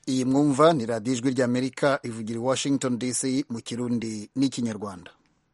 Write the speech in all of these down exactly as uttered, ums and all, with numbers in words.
iyi mwumva ni radiyo ijwi ry'Amerika ivugira i Washington D C mu Kirundi n'ikinyarwanda.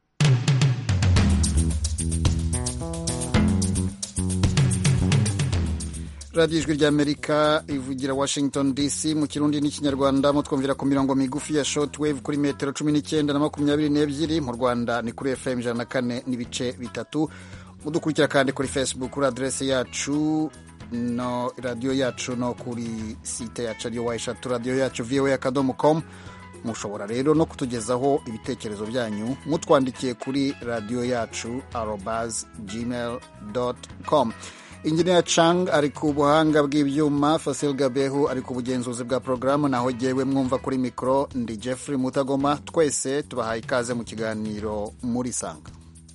radiyo ijwi ry'Amerika ivugira Washington D C mu Kirundi n'ikinyarwanda, mutwumvira ku mirongo migufi ya shortwave kuri metero cumi n'icyenda na makumyabiri n'ebyiri, mu Rwanda ni kuri F M ijana na kane n'ibice bitatu. Mudukurikira kandi kuri Facebook kuri adresse yacu no radio yacu no kuri site yacu ariyo wayishatu radio yacu voa akadomo com. Mushobora rero no kutugezaho ibitekerezo byanyu mutwandikiye kuri radio yacu arobase gmail dot com. Engineer Chang ari ku buhanga bw'ibyuma, Fasil Gabehu ari ku bugenzuzi bwa programu, naho jewe mwumva kuri mikro ndi Jeffrey Mutagoma. Twese tubahaye ikaze mu kiganiro muri Sanga.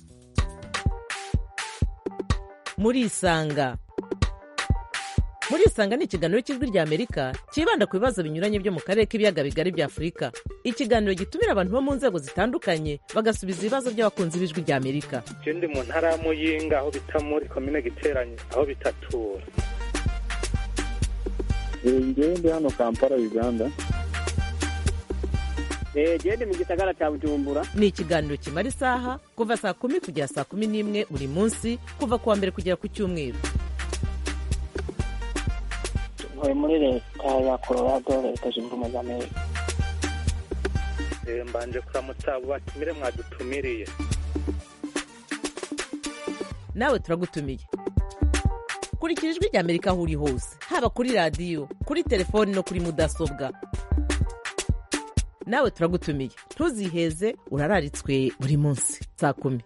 Muri Sanga Muri Sanga ni ikiganiro cy'ijwi ry'Amerika kibanda ku bibazo binyuranye byo mu karere k'ibiyaga bigari bya Afurika. Ikiganiro gitumira abantu bo mu nzego zitandukanye bagasubiza ibibazo by'abakunzi b'ijwi ry'Amerika. Je ndi mu ntara ya Muyinga aho bita muri commune Giteranye aho bitatura. Ngewe ndi hano Kampala Uganda. Eh je ndi mu gisagara cya Bujumbura. Ni ikiganiro kimara isaha kuva saa kumi kugera saa kumi n'imwe buri munsi kuva kuwa mbere kugera ku cyumweru. Ntuye muri leta ya Colorado, leta zunze ubumwe za Amerika. Eh mbanje kuramutsa abo batumire mwadutumiriye. Nawe turagutumiye. Kurikira ijwi ry'Amerika aho uri hose, haba kuri radio, kuri telefoni no kuri mudasobwa. Nawe turagutumiye. Ntuziheze, urararitswe buri munsi saa kumi.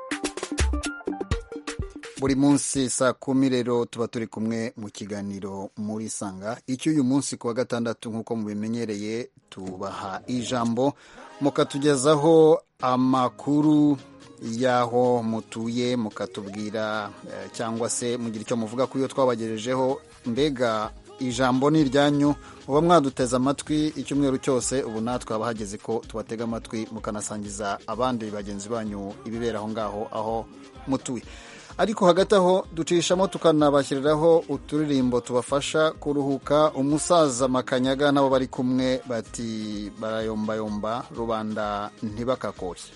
Buri munsi saa kumi rero tuba turi kumwe mu kiganiro muri Sanga. Icyo uyu munsi kuwa gatandatu nk'uko mubimenyereye tubaha ijambo mukatugezaho amakuru y'aho mutuye, mukatubwira eh, cyangwa se mugira icyo muvuga kuri yo twabagejejeho. Mbega ijambo ni iryanyu, uba mwaduteze amatwi icyumweru cyose. Ubu natwe haba hageze ko tubatega amatwi mukanasangiza abandi bagenzi banyu ibibera aho ngaho aho mutuye. Ariko hagati aho ducishamo tukanabashyiriraho uturirimbo tubafasha kuruhuka. Umusaza Makanyaga nabo bari kumwe bati barayombayomba rubanda ntibakakoshye.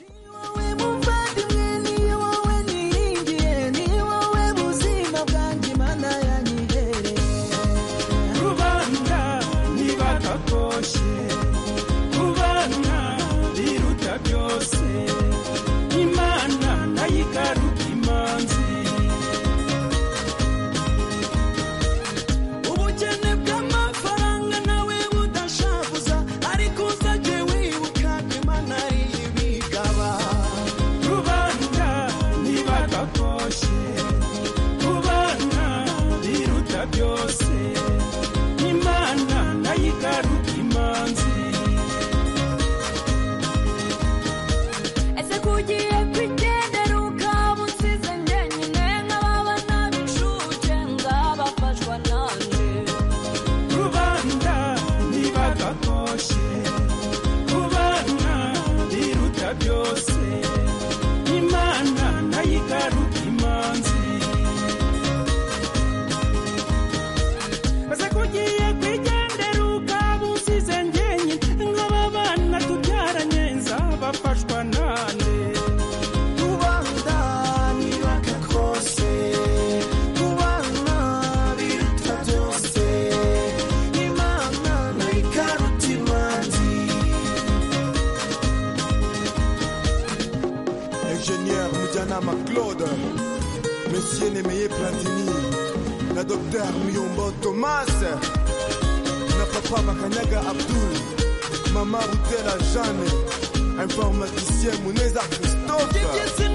Monsieur Nemeye Platini, la docteur Miyombo Thomas, na papa Makanyaga Abdul, maman Routela Jeanne, informaticien Muneza Christophe.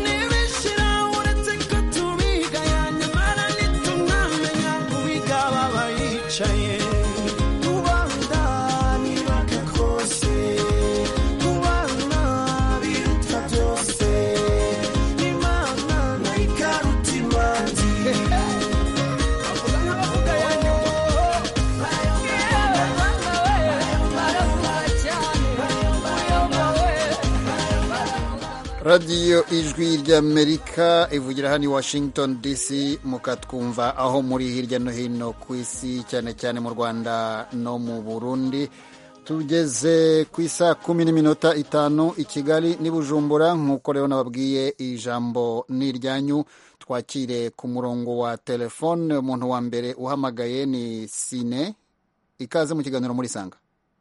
radiyo ijwi ry'amerika ivugira hano i washington dc mukatwumva aho muri hirya no hino ku isi cyane cyane mu rwanda no mu burundi. Tugeze ku isa kumi n'iminota itanu i kigali n'i bujumbura nk'uko rero nababwiye ijambo ni iryanyu. Twakire ku murongo wa telefone umuntu wa mbere uhamagaye ni Sine. Ikaze mu kiganiro muri Sanga.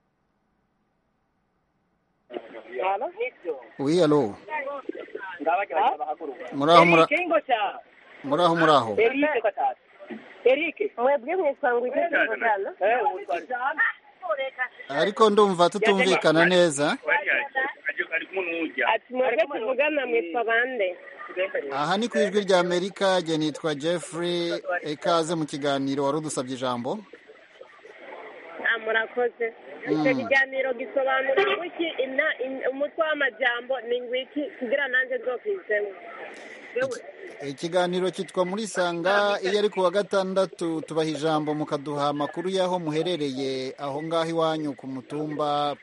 Oui, allo. Muraho muraho. Muraho muraho. Eric, mwebwe mwesanga igitevugana. Ariko ndumva tutumvikana neza. Ati mwebwe tuvugana mwitwa bande? Aha ni ku ijwi rya Amerika, je nitwa Jeffrey. Ikaze mu kiganiro wari udusabye ijambo. Ah, murakoze. Icyo kiganiro gisobanura iki umutwe w'amajambo ni ngwiki kugira nanjye nzokwizemo. Ikiganiro kitwa muri Sanga, iyo ari ku wa gatandatu tubaha ijambo mukaduha amakuru y'aho muherereye aho ngaho iwanyu ku mutumba,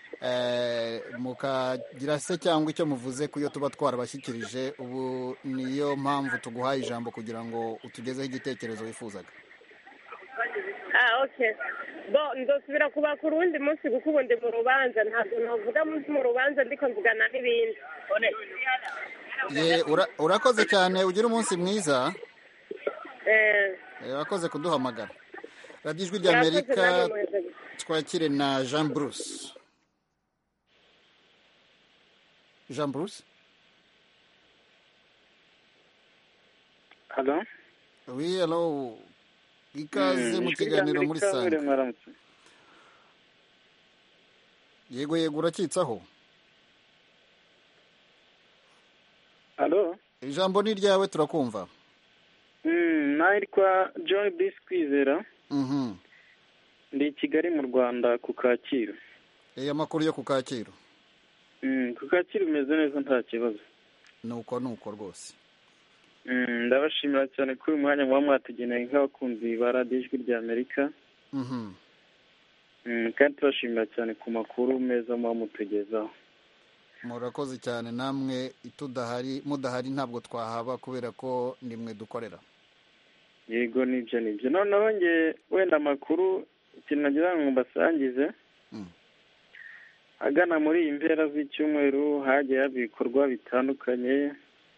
mukagira se cyangwa icyo muvuze ku yo tuba twarabashyikirije. Ubu niyo mpamvu tuguhaye ijambo kugira ngo utugezeho igitekerezo wifuzaga. Ah, okay. Bo ndosubira kuba ku rundi munsi kuko ubundi mu rubanza ntabwo navuga mu rubanza ndiko mvugana n'ibindi. Ye ura, urakoze cyane, ugira umunsi mwiza. Eh. Urakoze kuduhamagara. Radio Ijwi rya Amerika, twakire na Jean Bruce. Jean Bruce? Hello? Oui, hello. Ikaze mu kiganiro muri Sanga. Yego yego urakitsaho. Hello? Ijambo ni ryawe turakumva. Mm, naitwa John Biskwizera. Mhm. Ndi Kigali mu Rwanda ku Kacyiru. Eya makuru yo ku Kacyiru. Mm, ku Kacyiru meze neza nta kibazo. Nuko nuko rwose. Mm, ndabashimira cyane kuri uyu mwanya muba mwatugeneye nk'abakunzi ba Radio Ijwi rya Amerika. Mhm. Mm, kandi turashimira cyane ku makuru meza muba mutugezaho. Murakoze cyane, namwe itudahari mudahari ntabwo twahaba kubera ko nimwe dukorera. Yego nibyo nibyo. Noneho nge wenda amakuru ikintu nagira ngo mbasangize. Mm. Agana muri iyi mpera z'icyumweru hagiye haba ibikorwa bitandukanye.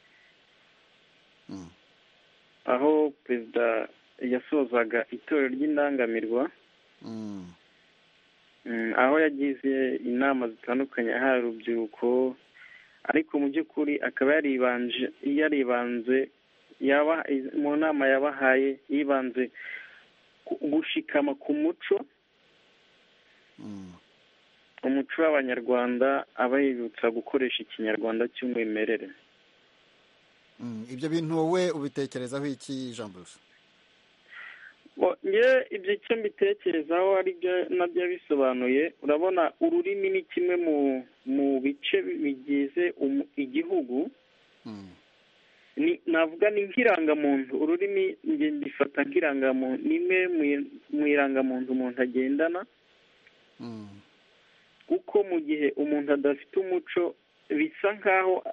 Mm. Aho perezida yasozaga itorero ry'indangamirwa. Mm. Mm, aho yagize inama zitandukanye aha urubyiruko, ariko mu by'ukuri akaba yaribanje yaribanze yaba mu nama yabahaye yibanze gushikama ku muco. Mm. Umuco w'Abanyarwanda abayibutsa gukoresha ikinyarwanda cy'umwimerere. Mm. Ibyo bintu wowe ubitekerezaho iki Jean Bruce? Bo nge ibyo cyo mbitekerezaho ari byo nabyo bisobanuye. Urabona ururimi ni kimwe mu mu bice bigize um, igihugu. Mm. Ni navuga ni nk'irangamuntu. Ururimi nge ndifata nk'irangamuntu, nimwe mu irangamuntu umuntu agendana. Mm. Kuko mu gihe umuntu adafite umuco bisa nkaho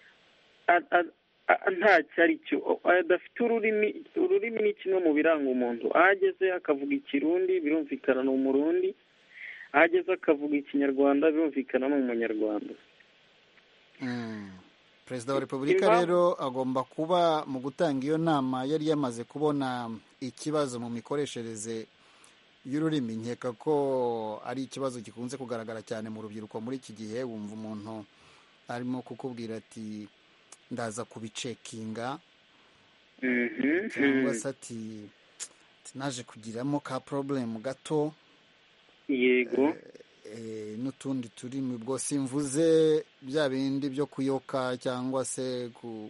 nta cyari cyo, adafite ururimi. Ururimi ni kimwe mu biranga umuntu. Ahageze akavuga ikirundi birumvikana ni umurundi, ahageze akavuga ikinyarwanda birumvikana ni umunyarwanda. Mm. Perezida wa Repubulika rero agomba kuba mu gutanga iyo nama yari yamaze kubona ikibazo mu mikoreshereze y'ururimi. Nkeka ko ari ikibazo gikunze kugaragara cyane mu rubyiruko muri iki gihe. Wumva umuntu arimo kukubwira ati ndaza kubicekinga, Mhm. cyangwa se ati naje kugiramo ka problem gato. Yego. Eh, n'utundi turimi ubwo simvuze bya bindi byo kuyoka cyangwa se ku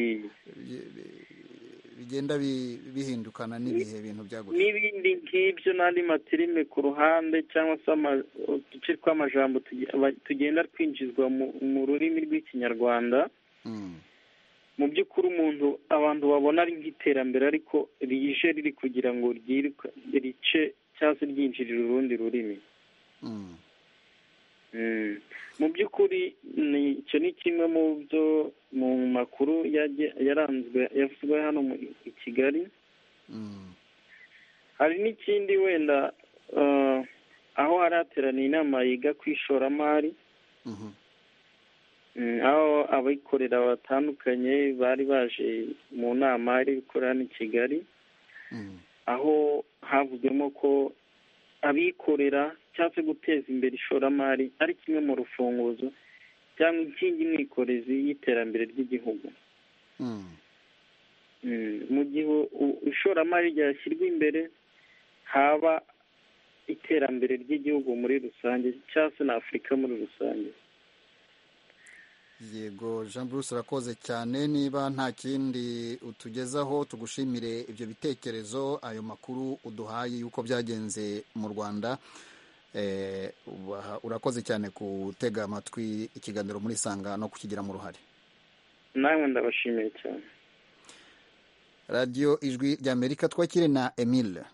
bigenda bihindukana n'ibihe bintu byagutse n'ibindi nk'ibyo n'andi matirime ku ruhande, cyangwa se uduce tw'amajambo tugenda twinjizwa mu rurimi rw'ikinyarwanda. Mu by'ukuri umuntu abantu babona ari nk'iterambere, ariko rije riri kugira ngo rice cyangwa se ryinjirire urundi rurimi. mu by'ukuri icyo ni kimwe mu byo mu makuru yaranzwe yavuzwe hano i Kigali. Hari n'ikindi wenda aho hari hateraniye inama yiga ku ishoramari, aho abikorera batandukanye bari baje mu nama iri gukorera hano i Kigali, aho havuzwemo ko abikorera cyangwa se guteza imbere ishoramari ari kimwe mu rufunguzo cyangwa inkingi mwikorezi y'iterambere ry'igihugu. Mu gihe ishoramari ryashyirwa imbere haba iterambere ry'igihugu muri rusange cyangwa se na Afurika muri rusange. Yego Jean Bruce urakoze cyane. Niba nta kindi utugezaho tugushimire ibyo bitekerezo, ayo makuru uduhaye yuko byagenze mu Rwanda. Eh, urakoze cyane gutega amatwi ikiganiro muri Sanga no kukigira mu ruhare. Namwe ndabashimiye cyane. Radio Ijwi ry'Amerika, twakire na Emile.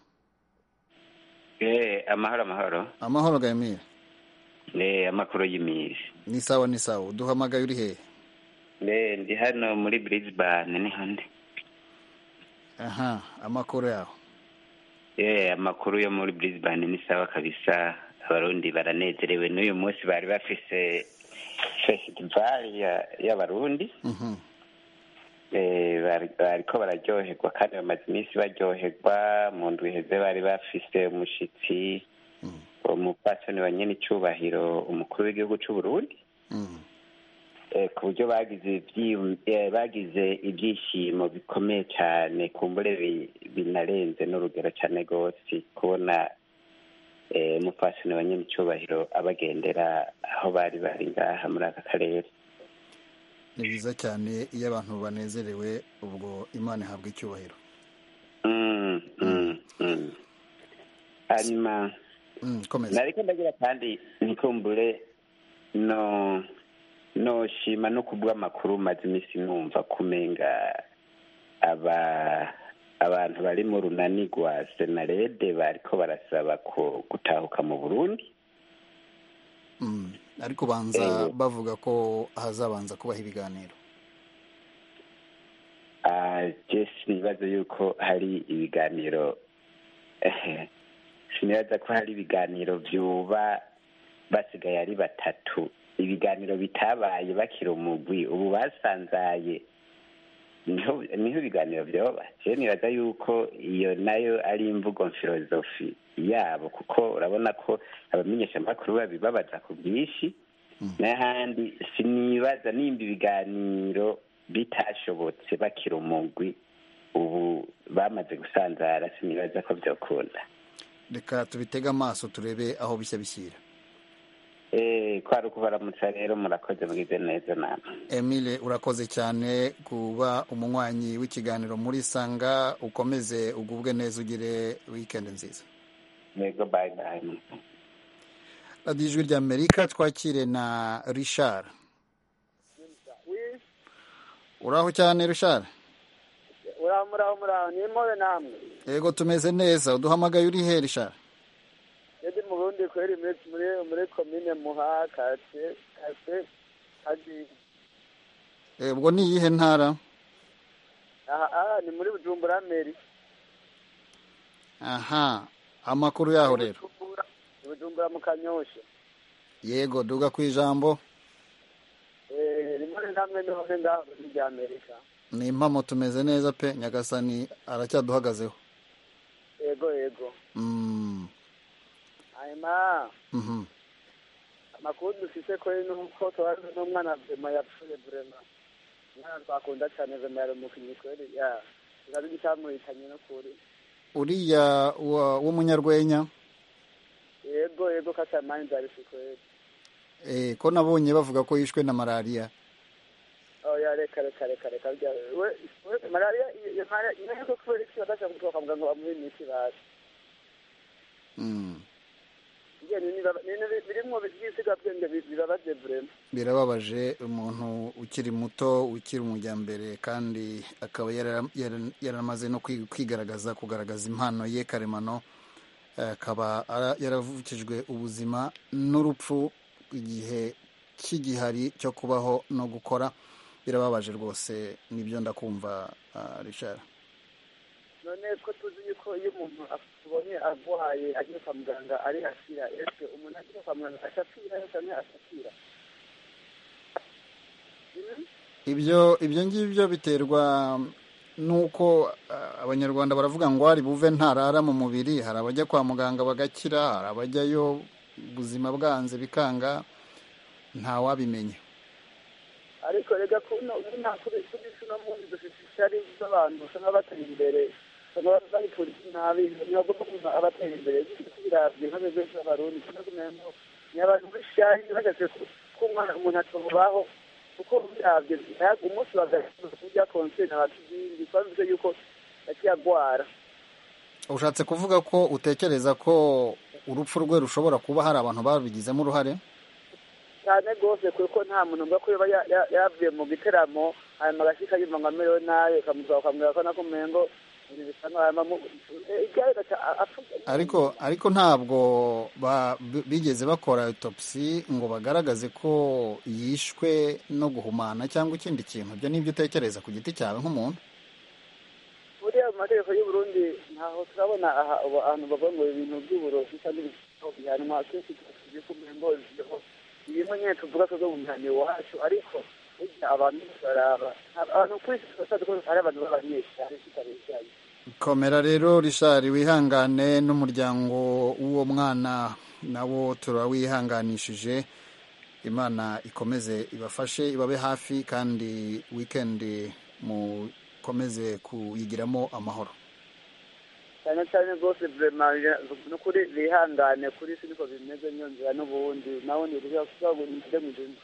Eh, amahoro amahoro. Amahoro ga Emile. Ne amakuru y'imisi. Ni sawa ni sawa. Duhamagaye uri he? Ne ndi hano muri Brisbane ni hande. Aha, amakuru yaho. Eh, amakuru yo muri Brisbane ni sawa kabisa. Abarundi baranezerewe n'uyu munsi bari bafise festival ya y'abarundi. Mhm. Eh, bari bariko bararyoherwa kandi bamaze iminsi baryoherwa. Mu ndwi heze bari bafise umushitsi umupatoni wa nyene icyubahiro umukuru w'igihugu cy'u Burundi. Mhm. Eh, ku buryo bagize bagize ibyishimo bikomeye cyane, kumbure binarenze n'urugero cyane gose kubona eh umupatoni wa nyene icyubahiro abagendera aho bari bari ngaha muri aka karere. Ni biza cyane iyo abantu banezerewe, ubwo Imana ihabwa icyubahiro. Mm, mm, mm. Hanyuma mm, komeza. Nariko ndagira kandi nikumbure no no shima no kubwa makuru maze imisi numva kumenga aba abantu bari mu runani rwa Senarede bariko barasaba ko gutahuka mu Burundi. Mm. Ariko banza eh, bavuga ko hazabanza kubaho ibiganiro. Ah, just nibaza yuko hari ibiganiro eh sinibaza ko hari ibiganiro byuba basigaye ari batatu, ibiganiro bitabaye bakira umugwi ubu basanzaye niho niho ibiganiro byoba. Je nibaza yuko iyo nayo ari imvugo filozofi yabo, kuko urabona ko abamenyesha makuru babibabaza ku bwishi. Mm. N'ahandi sinibaza nimba ibiganiro bitashobotse bakira umugwi ubu bamaze gusanzara, sinibaza ko byokunda. Reka tubitega amaso turebe aho bishya bishyira. Eh, kwari kubaramutsa rero, murakoze mugize neza namwe. Emile urakoze cyane kuba umunywanyi w'ikiganiro muri Sanga. Ukomeze ugubwe neza, ugire weekend nziza. Yego, bye bye. Radio Ijwi ry'Amerika, twakire na Richard. Uraho cyane Richard? Uraho muraho muraho, ni mwe namwe. Yego tumeze neza. Uduhamagaye uri he Richard? Yedi mu Burundi kweri muri muri commune Muha kase kase hadi. Eh, ubwo ni yihe ntara? Aha ah ni muri Bujumbura Meri. Aha, amakuru yaho rero. Bujumbura mu Kanyosha. Yego, duga ku ijambo. Eh, rimwe namwe no ngaho muri Amerika. Ni impamo tumeze neza pe, Nyagasani aracyaduhagazeho. Yego yego. Mm. Ayima. Mhm. Amakuru dufise ko nuko twaje n'umwana Vema yapfuye Brema. Mwana twakunda cyane Vema yari mu kinyikore ya. Ngazi gitamurikanye no kuri. Uriya w'umunyarwenya? Yego yego katamani dari sikwere. Eh, ko nabonye bavuga ko yishwe na malaria. Oh ya reka reka reka reka we malaria ya malaria ni ko kweli cyo dasha kutoka muganga wa muri miti basi. Mm. Ye ni ni birimo bisiga byenge birabaje Brema. Birababaje umuntu ukiri muto, ukiri umujyambere kandi akaba yaramaze no kwigaragaza kugaragaza impano ye karemano, akaba yaravukijwe ubuzima n'urupfu igihe cy'igihari cyo kubaho no gukora. Birababaje rwose, nibyo ndakumva Richard. none ko tuzi yuko iyo umuntu tubonye arwaye agiye kwa muganga ari asira, ese umuntu agiye kwa muganga ashapira cyangwa ashapira? ibyo ibyo ngibyo biterwa nuko abanyarwanda baravuga ngo ari buve ntarara mu mubiri. Hari abajya kwa muganga bagakira, hari abajyayo ubuzima bwanze bikanga, ntawabimenya. ariko rega kuno nta kuri kuri no mundi dufite ishari z'abantu usanga batari imbere, usanga bari kuri nabi, ntabwo kuba abatari imbere biravye nk'abeze z'abarundi cyangwa kumenya ni abantu bishari bagaze kumwana umuntu atobaho kuko biravye ntabwo umunsi bagashobora kujya konsene abatuzindi twavuze yuko yakiyagwara. Ushatse kuvuga ko utekereza ko urupfu rwe rushobora kuba hari abantu babigizemo uruhare? cyane rwose kuko nta muntu mba ko yavuye mu giteramo hanyuma agashika yumva ngo amerewe nabi ukamusaba ukamubwira ko nako umengo ariko ariko ntabwo bigeze bakora autopsy ngo bagaragaze ko yishwe no guhumana cyangwa ikindi kintu. Ibyo nibyo utekereza ku giti cyawe nk'umuntu? buriya mu mategeko y'u Burundi ntaho turabona ahantu bavuga ngo ibintu by'uburozi kandi bihanwa kenshi tugiye kumengo ibintu nyine tuvuga ko mu mihani wacu, ariko abantu baraba abantu kwisi twashatse ko hari abantu b'abanyeshuri kitabeshyaye. Komera rero Richard, wihangane, n'umuryango w'uwo mwana nawo turawihanganishije. Imana ikomeze ibafashe, ibabe hafi, kandi weekend mukomeze kuyigiramo amahoro cyane cyane rwose. Vraiment no kuri bihangane kuri si niko bimeze nyonzira n'ubundi nawo ni ryo kuzago n'inde mu gihe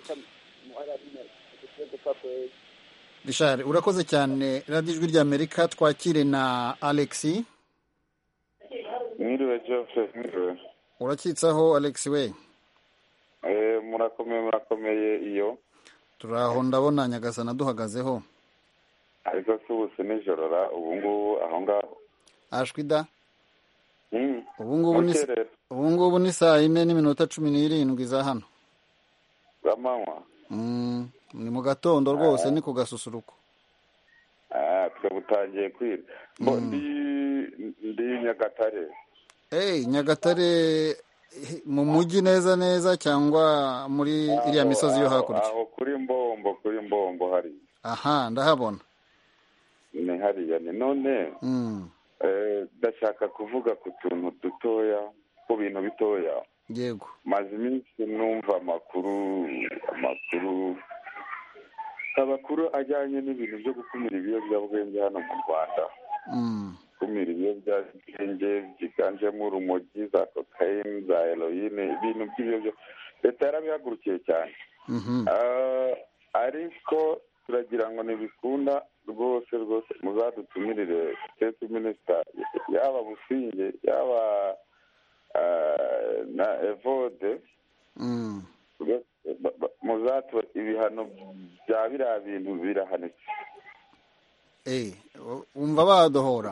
Richard, urakoze cyane. Radio Ijwi ry'Amerika, twakire na Alexi. Mwiriwe Joseph, mwiriwe. Urakitsaho Alex we? Eh, murakomeye murakomeye iyo. Turaho, ndabona Nyagasana duhagazeho. Ariko subuse nijoro ra ubu ngubu aho ngaho. Ashwida? Mm. Ubu ngubu ni ubu ngubu ni saa ine n'iminota cumi n'irindwi za hano. Gamanywa. Mm. Ni mu gatondo rwose, ni ku gasusuruko. Ah, twabutangiye kwira. Bo ndi ndi Nyagatare. Eh, Nyagatare mu mujyi neza neza cyangwa muri iriya misozi yo hakurya? Aho kuri Mbombo, kuri Mbombo hari. Aha, ndahabona. Ni hariya ni none. Mm. Eh, ndashaka kuvuga ku tuntu dutoya, ku bintu bitoya. Yego. Maze iminsi numva amakuru amakuru abakuru ajyanye n'ibintu byo gukumira ibiyobyabwenge hano mu Rwanda. Mm. Gukumira ibiyobyabwenge byiganjemo urumogi, za cocaine, za heroine, ibintu by'ibyo leta yarabihagurukiye cyane. Mhm. Uh, ariko turagira ngo ntibikunda rwose rwose muzadutumirire state minister yaba Businge yaba uh, na Evode. Mm. Muzato ibihano bya biriya bintu birahanitse. Eh, umva badohora.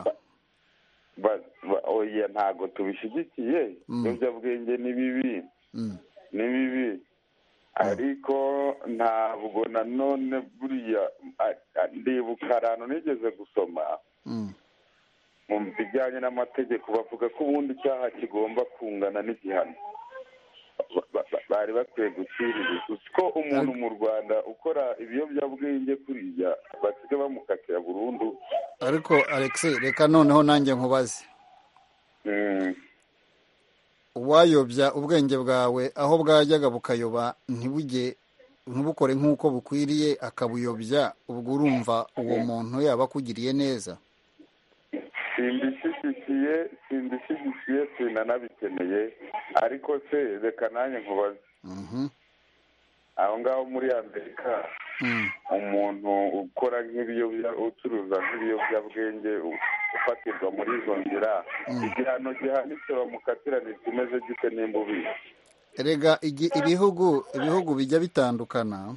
Oya ntago tubishigikiye, ibiyobyabwenge ni bibi, ni bibi, ariko ntabwo nanone buriya ndibuka ahantu nigeze gusoma mu bijyanye n'amategeko bavuga ko ubundi icyaha kigomba kungana n'igihano. Bari bakwiye gucirira ko umuntu mu Rwanda ukora ibiyobyabwenge kuriya basiga bamukatira burundu. Ariko Alex, reka noneho nanjye nkubaze. Mm. Uwayobya ubwenge bwawe aho bwajyaga bukayoba ntibujye ntubukore nk'uko bukwiriye akabuyobya, ubwo urumva uwo muntu yaba akugiriye neza? Simbishyigikiye simbishyigikiye sinanabikeneye, ariko se reka nanjye nkubaze. Mhm. Aho ngaho muri Amerika umuntu ukora nk'ibiyobya ucuruza nk'ibiyobyabwenge ufatirwa muri izo nzira igihano gihanitse bamukatirana kimeze gite nimba ubizi? Erega ibihugu ibihugu bijya bitandukana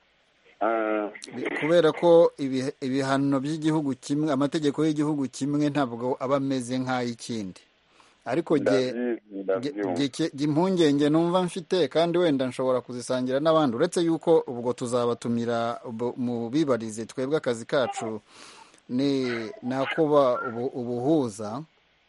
kubera ko ibihano by'igihugu kimwe, amategeko y'igihugu kimwe ntabwo aba ameze nk'ay'ikindi. ariko impungenge numva mfite kandi wenda nshobora kuzisangira n'abandi uretse yuko ubwo tuzabatumira mu bibarize twebwe akazi kacu ni nakuba ubuhuza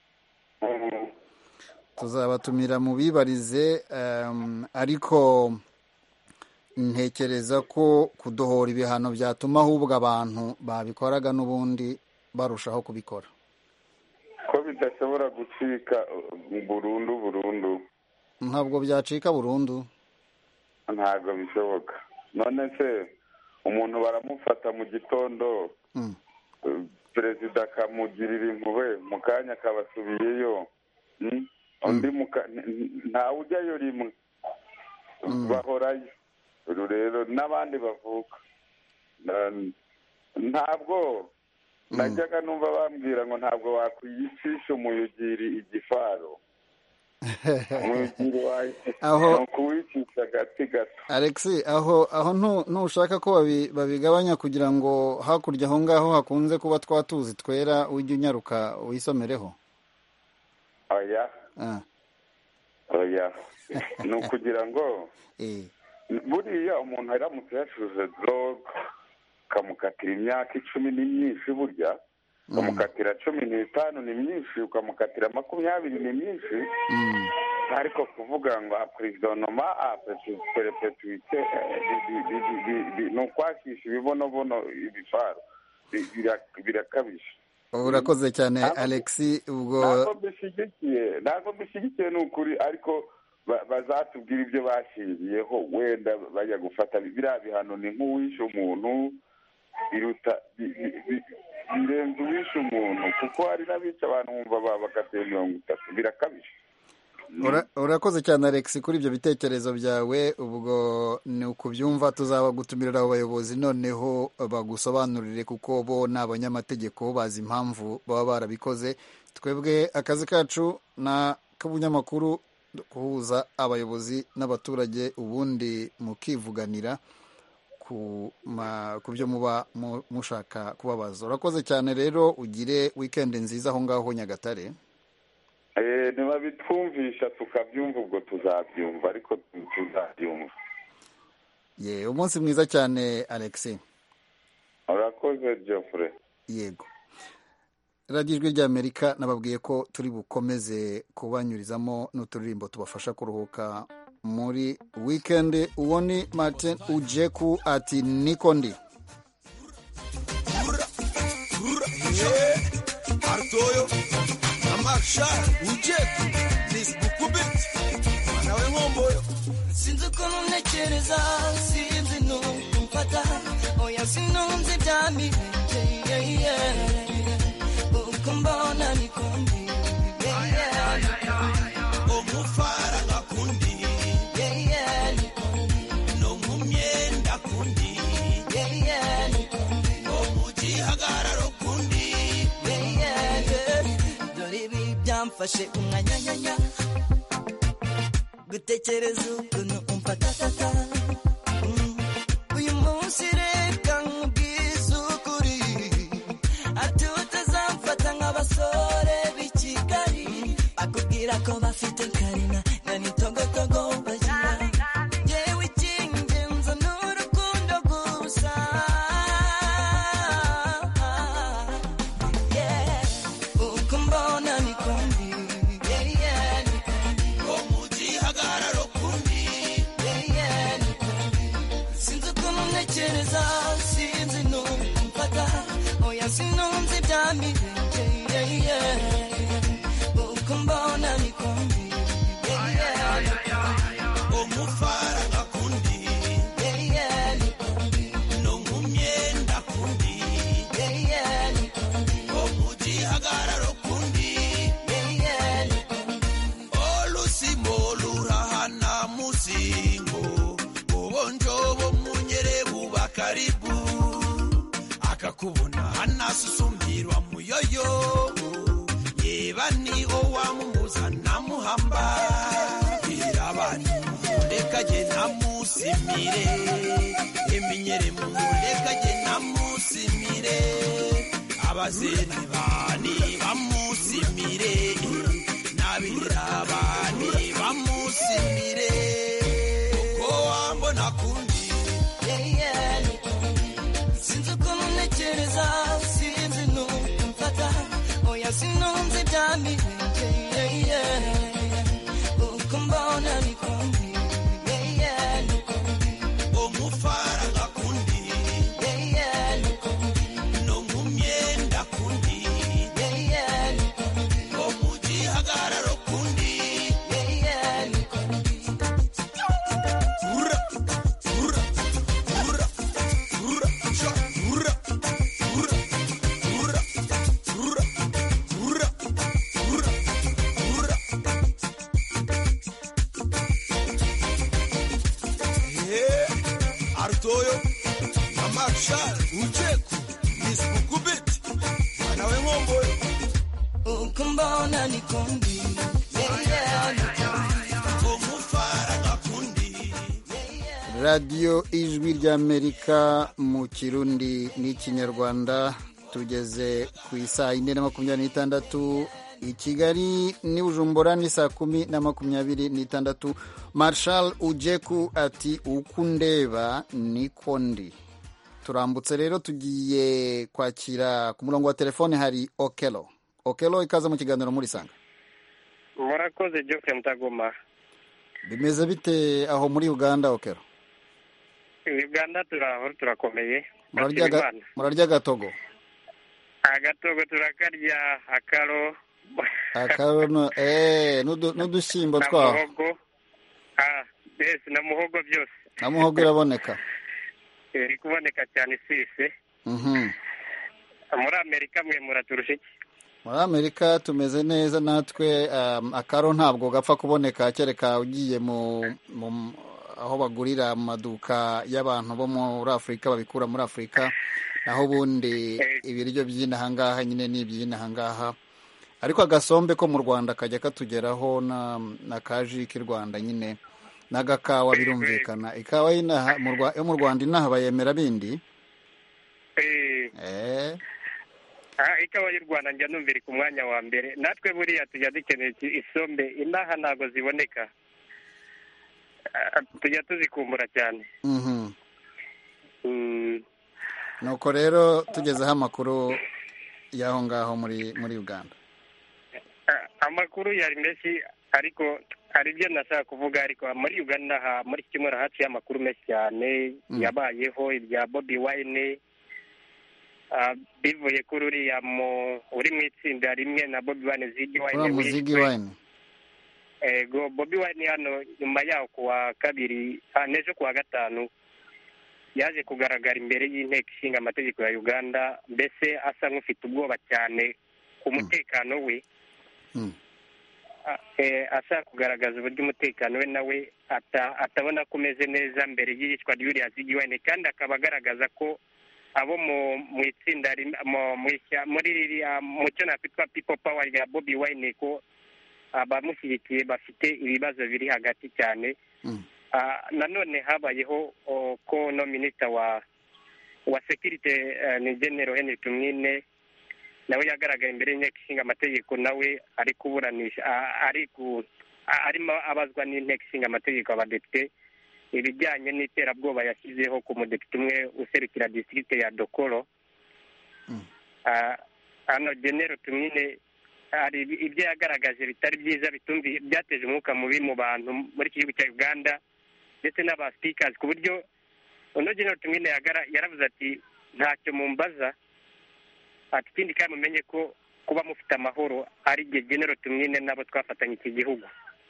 tuzabatumira mu bibarize ariko ntekereza ko kudohora ibihano byatuma ahubwo abantu babikoraga n'ubundi barushaho kubikora ko bidashobora gucika burundu burundu ntabwo byacika burundu ntabwo bishoboka none se umuntu baramufata mu gitondo perezida akamugirira impuhwe mu kanya akabasubiyeyo undi ntawe ujyayo rimwe bahorayo rero n'abandi bavuka ntabwo najyaga numva bambwira ngo ntabwo wakwiyicisha umuyugiri igifaro umuyugiri wawe ni ukuwicisha agati gato Alexi aho aho ntushaka ko babigabanya kugira ngo hakurya aho ngaho hakunze kuba twatuzi twera ujye unyaruka wisomereho oya oya ni ukugira ngo buriya umuntu aramutse yacuruje doroge ukamukatira imyaka icumi ni myinshi burya ukamukatira cumi n'itanu ni myinshi ukamukatira makumyabiri ni myinshi ariko kuvuga ngo apurizonoma aperepetuite ni ukwakisha ibibonobono ibifaro birakabije urakoze cyane Alexi ubwo ntabwo mbishyigikiye ntabwo mbishyigikiye ni ukuri ariko bazatubwira ibyo bashingiyeho wenda bajya gufata biriya bihano ni nk'uwishe umuntu biruta birenze uwishe umuntu kuko hari n'abica abantu bumva babakatiye mirongo itatu birakabije urakoze cyane Alex kuri ibyo bitekerezo byawe ubwo ni ukubyumva tuzabagutumirira abo bayobozi noneho bagusobanurire kuko bo ni abanyamategeko bazi impamvu baba barabikoze twebwe akazi kacu na k'ubunyamakuru guhuza abayobozi n'abaturage ubundi mukivuganira ku byo muba mushaka kubabaza urakoze cyane rero ugire weekend nziza aho ngaho Nyagatare niba bitwumvisha tukabyumva ubwo tuzabyumva ariko tuzabyumva ye umunsi mwiza cyane Alexi urakoze Geoffrey yego radiyo ijwi ry'Amerika nababwiye ko turi bukomeze kubanyurizamo n'uturirimbo tubafasha kuruhuka muri weekend uwo ni Martin Ujeku ati niko ndi Artoyo Amasha Ujeku Nisbukubit Manawe Ngomboyo Sinzi ukuntu ntekereza sinzi n'ukumfata oya sinumva ibyami yeah yeah kumbona nikundi yeah yeah omufara ngakundi yeah yeah no mumyenda kundi yeah yeah omujihagararo kundi yeah yeah dore ibi byamfashe umwanyanyanya gutekereza ukuntu umfatata uyu munsi reka nkubwize ukuri atutazamfata nk'abasore b'i Kigali akubwira ko bafite karina na nitogotogo bagira yewe icy'ingenzi ni urukundo gusa uko mbona niko ndi omugihagararo kundi sinzi ukuntu ntekereza sinzi n'umfata oya sinumva ibyami uko mbona niko ndi omufara ngakundi no mu myenda kundi omugihagararo kundi olusimo lurahana musingo obonjobo munyerebu bakaribu akakubona hanasusumbirwa muyoyo yeba ni owamumuza namuhamba irabani reka je namusimire eminyere mu reka je namusimire abazeni bani bamusimire nabi erega sinumva ibyamirenge uko mbona bikundi umufara ngakundi no mu myenda kundi no mu gihagararo kundi Artoyo na Marshal Ucheku Miss Bukubit anawe ngombo uko mbona nikundi umufara ngakundi. radiyo ijwi ry'Amerika mu kirundi n'ikinyarwanda. Tugeze ku isaa yine na makumyabiri n'itandatu i Kigali, ni Bujumbura ni saa kumi na makumyabiri n'itandatu. Marshal Ujeku ati ukundeba niko ndi. Turambutse rero tugiye kwakira ku murongo wa telefone hari Okelo. Okelo, ikaza mu kiganiro muri Sanga. Murakoze Joke Mutagoma. Bimeze bite aho muri Uganda Okelo? Uganda turaho turakomeye. Murarya murarya gatogo. Agatogo turakarya akaro. Akaro no eh n'udushimbo twaho. Muhogo. Ah, yes, na muhogo byose. Na muhogo iraboneka. Iri kuboneka cyane sise. Mhm. Muri Amerika mwe muraturusha iki? Muri Amerika tumeze neza natwe. Um, akaro ntabwo gapfa kuboneka kereka ugiye mu, mu aho bagurira mu maduka y'abantu bo muri Afrika babikura muri Afrika, naho bundi ibiryo by'inahangaha nyine n'iby'inahangaha. Ariko agasombe ko mu Rwanda kajya katugeraho na na kaji k'i Rwanda nyine n'agakawa birumvikana. Ikawa y'inaha mu Rwanda yo mu Rwanda inaha bayemera bindi. Eh. Eh. Ah, ikawa y'u Rwanda njya numvira ku mwanya wa mbere. Natwe buriya tujya dukeneye isombe inaha ntago ziboneka. Tujya tuzikumbura cyane. Mhm. Mm. Nuko rero tugezeho amakuru y'aho ngaho muri muri Uganda. Amakuru yari menshi ariko hari ibyo nashaka kuvuga, ariko muri Uganda ha muri kimwe haciye amakuru menshi cyane mm. yabayeho ibya Bobi Wine. Uh, bivuye kuri uriya mu uri mu itsinda rimwe na Bobi Wine Ziggy Wine. Ziggy Wine. Ego Bobi Wine hano nyuma yaho kuwa kabiri nejo kuwa gatanu yaje kugaragara imbere y'inteko ishinga amategeko ya Uganda, mbese asa nk'ufite ubwoba cyane ku mutekano we. Mm. Eh, asa kugaragaza uburyo umutekano we nawe ata, atabona ko umeze neza mbere y'iyicwa ry'uriya Ziggy Wine, kandi akaba agaragaza ko abo mu mu itsinda muri ririya mu cyo nakwitwa people power ya Bobi Wine ko abamushyigikiye bafite ibibazo biri hagati cyane. Mm. Uh, nanone habayeho uh, ko no minister wa wa security uh, ni General Henry Tumwine nawe yagaragaye imbere y'inteko ishinga amategeko, nawe ari kuburanisha uh, ari ku uh, arimo abazwa n'inteko ishinga amategeko abadepite ibijyanye n'iterabwoba yashyizeho ku mudepite umwe userukira district ya Dokoro. Mm. Uh, ano General Tumwine hari ibyo yagaragaje bitari byiza, bitumvi byateje umwuka mubi mu bantu muri iki gihugu cya Uganda ndetse n'aba speakers, ku buryo uno General Tumwine yaravuze ati ntacyo mumbaza, ati ikindi kandi mumenye ko kuba mufite amahoro ari igihe General Tumwine nabo twafatanya iki gihugu.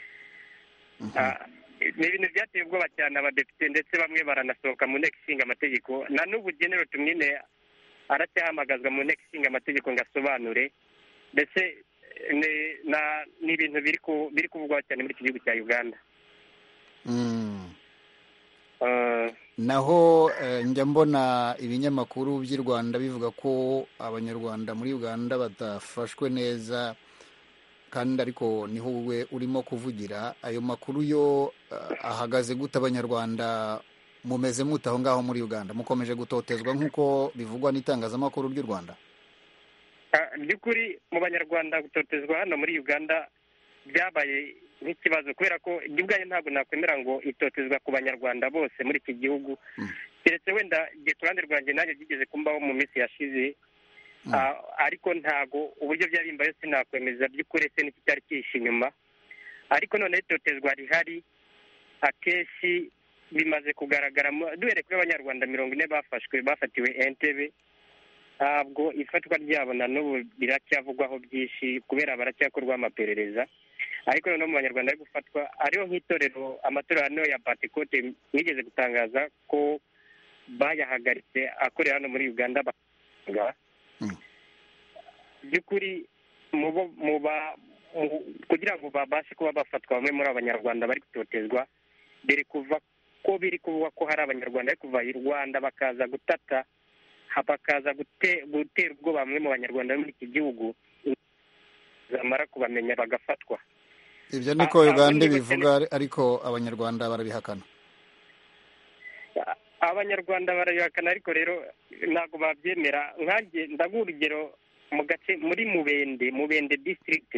Ni ibintu byateye ubwoba cyane abadepite, ndetse bamwe baranasohoka mu nteko ishinga amategeko. Na n'ubu General Tumwine aracyahamagazwa mu nteko ishinga amategeko ngo asobanure, ndetse ni ibintu biri kuvugwa cyane muri iki gihugu cya Uganda. Mm. Uh, naho uh, njya mbona ibinyamakuru by'i Rwanda bivuga ko abanyarwanda muri Uganda batafashwe neza, kandi ariko niho we urimo kuvugira. Ayo makuru yo uh, ahagaze gute? Abanyarwanda mumeze mute aho ngaho muri Uganda? Mukomeje gutotezwa nk'uko bivugwa n'itangazamakuru ry'u Rwanda? By'ukuri mu banyarwanda gutotezwa hano muri Uganda byabaye nk'ikibazo, kubera ko igihugu ntabwo nakwemera ngo itotezwa ku banyarwanda bose muri iki gihugu, keretse wenda igihe ku ruhande rwanjye nanjye byigeze kumbaho mu minsi yashize. ariko ntago uburyo byabimbaye sinakwemeza by'ukuri ese n'iki cyari cyihishe inyuma, ariko noneho itotezwa rihari akenshi bimaze kugaragara duhereye kuri abanyarwanda mirongo ine bafashwe bafatiwe Entebbe, ntabwo ifatwa ryabo na n'ubu biracyavugwaho byinshi kubera baracyakorwaho amaperereza, ariko noneho mu banyarwanda bari gufatwa ariho nk'itorero amatorero hano ya Pentecote mwigeze gutangaza ko bayahagaritse akorera hano muri Uganda by'ukuri kugira ngo babashe kuba bafatwa bamwe muri abanyarwanda bari gutotezwa, biri kuva ko biri kuvuga ko hari abanyarwanda bari kuva i Rwanda bakaza gutata bakaza gutera ubwoba bamwe mu banyarwanda muri iki gihugu, zamara kubamenya bagafatwa. Ibyo niko Uganda bivuga, ariko abanyarwanda barabihakana. Abanyarwanda barabihakana ariko rero ntabwo babyemera. Nkanjye ndaguha urugero mu gace muri Mubende Mubende district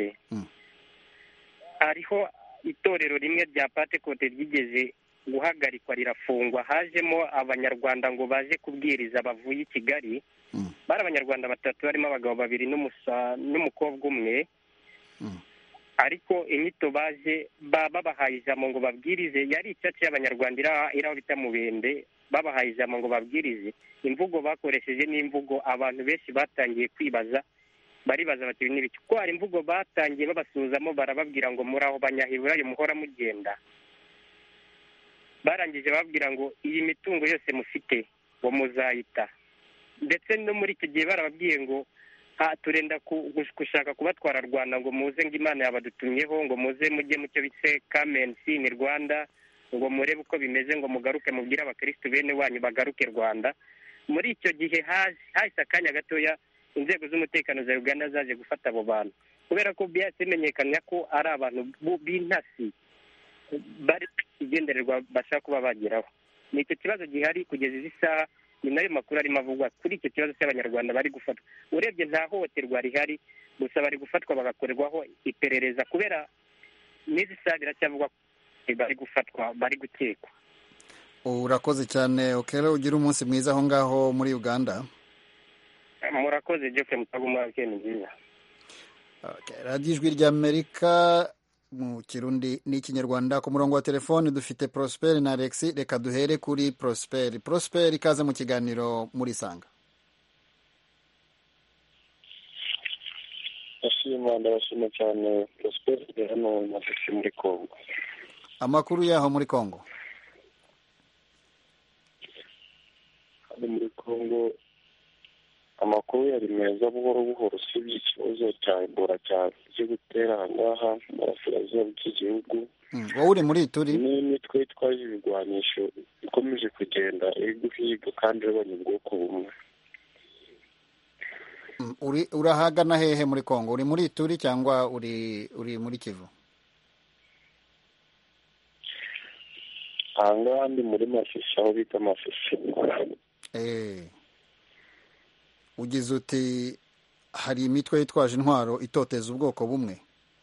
hariho itorero rimwe rya Pentecote ryigeze guhagarikwa rirafungwa, hajemo abanyarwanda ngo baje kubwiriza bavuye i Kigali, bari abanyarwanda batatu barimo abagabo babiri n'umukobwa umwe, ariko inyito baje babahaye ijambo ngo babwirize, yari icaci y'abanyarwanda iri aho bita Mubende, babahaye ijambo ngo babwirize, imvugo bakoresheje n'imvugo abantu benshi batangiye kwibaza, baribaza bati ibi n'ibiki, ko hari imvugo batangiye babasuzamo barababwira ngo muri aho banyahiburayo muhora mugenda, barangije babwira ngo iyi mitungo yose mufite ngo muzayita, ndetse no muri icyo gihe barababwiye ngo turenda gushaka kubatwara Rwanda ngo muze ngo Imana yabadutumyeho ngo muze mujye mu cyo bise Kamensi ni Rwanda, ngo murebe uko bimeze, ngo mugaruke mubwire abakristo bene wanyu bagaruke Rwanda. Muri icyo gihe hahise akanya gatoya inzego z'umutekano za Uganda zaje gufata abo bantu, kubera ko byahise bimenyekana ko ari abantu b'intasi bari igendererwa bashaka kuba bageraho. Ni icyo kibazo gihari kugeza izi saha, ni nayo makuru arimo avugwa kuri icyo kibazo cy'abanyarwanda bari gufatwa. Urebye nta hohoterwa rihari, gusa bari gufatwa bagakorerwaho iperereza, kubera n'izi saha biracyavugwa bari gufatwa bari gukekwa. Urakoze cyane Okelo, ugira umunsi mwiza aho ngaho muri Uganda. Murakoze Jeffrey Mutaguma, weekend nziza. Okay, Radio Ijwi ry'Amerika mu Kirundi n'Ikinyarwanda. Ku murongo wa telefone dufite Prosper na Alex, reka duhere kuri Prosper. Prosper, ikaze mu kiganiro muri Sanga. Ashima ndabashima cyane Prosper hano Masisi muri Kongo. Amakuru yaho muri Kongo? Hano muri Kongo amakuru yari meza buhoro buhoro, usibye ikibazo cya Ebola cyaje gutera ahangaha mu burasirazuba bw'igihugu. Wowe uri muri Ituri? N'imitwe twaje ibigwanisho ikomeje kugenda iri guhiga kandi babonye ubwoko bumwe. Uri urahagana hehe muri Kongo? Uri muri Ituri cyangwa uri uri muri Kivu? Ahangaha ndi muri Masisi, aho bita Masisi. Eh. Ugize uti hari imitwe yitwaje intwaro itoteza ubwoko bumwe?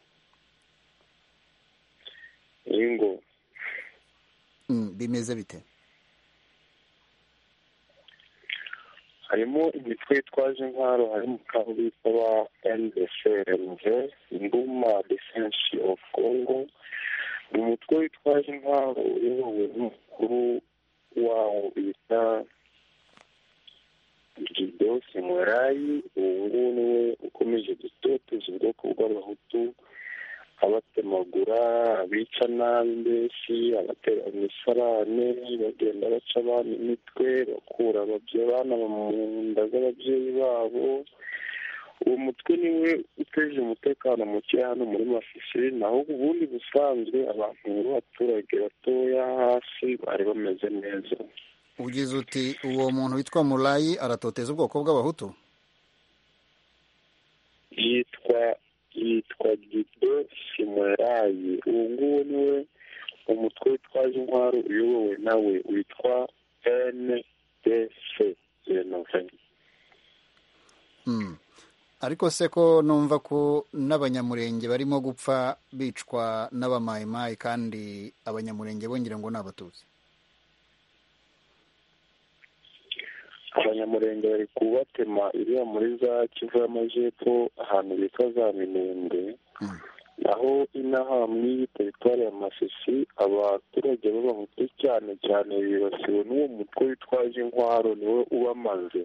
Ingo. Mm, bimeze bite? Harimo imitwe yitwaje intwaro, harimo kabo bita ba N D C R M V, Nduma Defense of Congo. Umutwe witwaje intwaro uyobowe n'umukuru wawo bita Gido Simurayi, ubu ngubu niwe ukomeje gutoteza ubwoko bw'abahutu, abatemagura, abica nabi mbese, abatera imisarane, bagenda baca abana imitwe, bakura abana mu nda z'ababyeyi babo. Uwo mutwe niwe uteje umutekano muke hano muri Masisi, naho ubundi busanzwe abantu b'abaturage batoya hasi bari bameze neza. Ugize uti uwo muntu witwa Murayi aratoteza ubwoko bw'abahutu? Yitwa yitwa Gido Simurayi, uwo nguwo niwe umutwe witwaje intwaro uyobowe nawe witwa N D C R. Hmm. Ariko se ko numva ko n'abanyamurenge barimo gupfa bicwa n'abamayimayi kandi abanyamurenge bongera ngo n'abatutsi? abanyamurenge bari kubatema iriya muri za Kivu y'Amajyepfo ahantu bita za Minembwe. naho inaha muri teritwari ya Masisi abaturage b'abahutu cyane cyane bibasiwe n'uwo mutwe witwaje intwaro niwe ubamaze.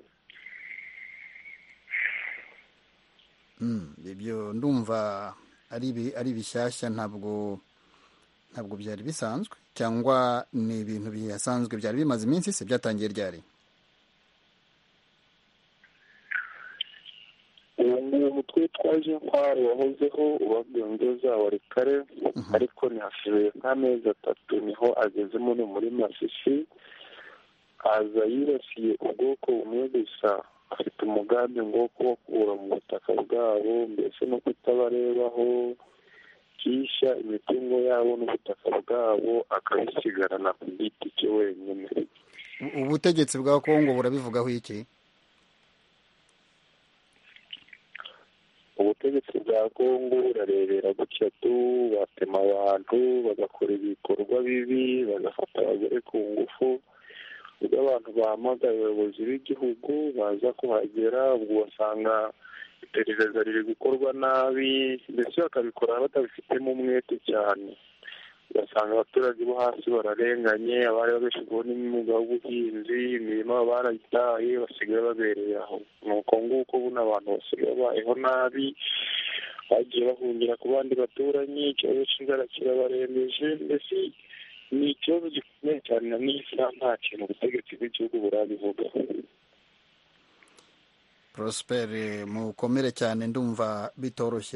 ibyo ndumva ari ari bishyashya ntabwo ntabwo byari bisanzwe cyangwa ni ibintu bisanzwe byari bimaze iminsi se byatangiye ryari? uwo mutwe witwaje intwaro wahozeho ubabwongeza wari kare ariko ntihashize nk'amezi atatu niho agezemo no muri Masisi aza yibasiye ubwoko bumwe gusa afite umugambi ngo kubakura mu butaka bwabo mbese no kutabarebaho kisha imitungo yabo n'ubutaka bwabo akabisigarana ku giti cye wenyine. Ubutegetsi bwa Kongo burabivugaho iki? ubutegetsi bwa Kongo burarebera gutya tu batema abantu bagakora ibikorwa bibi bagafata abagore ku ngufu ubwo abantu bahamagaye abayobozi b'igihugu baza kuhagera ubwo basanga iperereza riri gukorwa nabi ndetse bakabikora batabifitemo umwete cyane ugasanga abaturage bo hasi bararenganye abari babeshejweho n'umwuga w'ubuhinzi imirima barayitaye basigaye babereye aho nuko nguko buno abantu basigaye babayeho nabi bagiye bahungira ku bandi baturanyi ikibazo cy'inzara kirabarembeje mbese ni ikibazo gikomeye cyane na n'isa nta kintu ubutegetsi bw'igihugu burabivuga. Prosper mukomere cyane ndumva bitoroshye.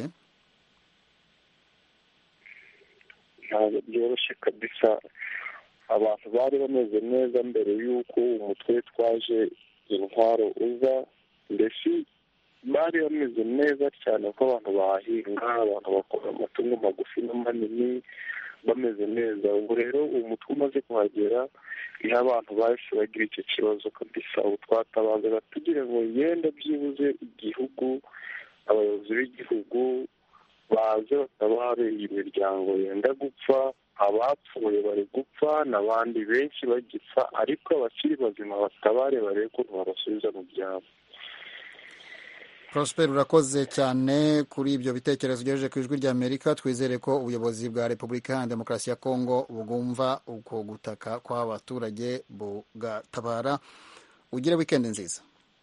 ntabwo byoroshye kabisa abantu bari bameze neza mbere y'uko umutwe twaje intwaro uza mbese bari bameze neza cyane ko abantu bahinga abantu bakora amatungo magufi n'amanini bameze neza ubwo rero uwo mutwe umaze kuhagera iyo abantu bahise bagira icyo kibazo kabisa ubu twatabazaga tugira ngo yenda byibuze igihugu abayobozi b'igihugu baze batabare iyi miryango yenda gupfa abapfuye bari gupfa n'abandi benshi bagipfa ariko abakiri bazima batabare barebe ko babasubiza mu byabo. Prosper urakoze cyane kuri ibyo bitekerezo ugejeje ku ijwi ry'Amerika. Twizere ko ubuyobozi bwa Repubulika Iharanira Demokarasi ya Kongo bugumva uko gutaka kw'abaturage bugatabara. Ugire weekend nziza.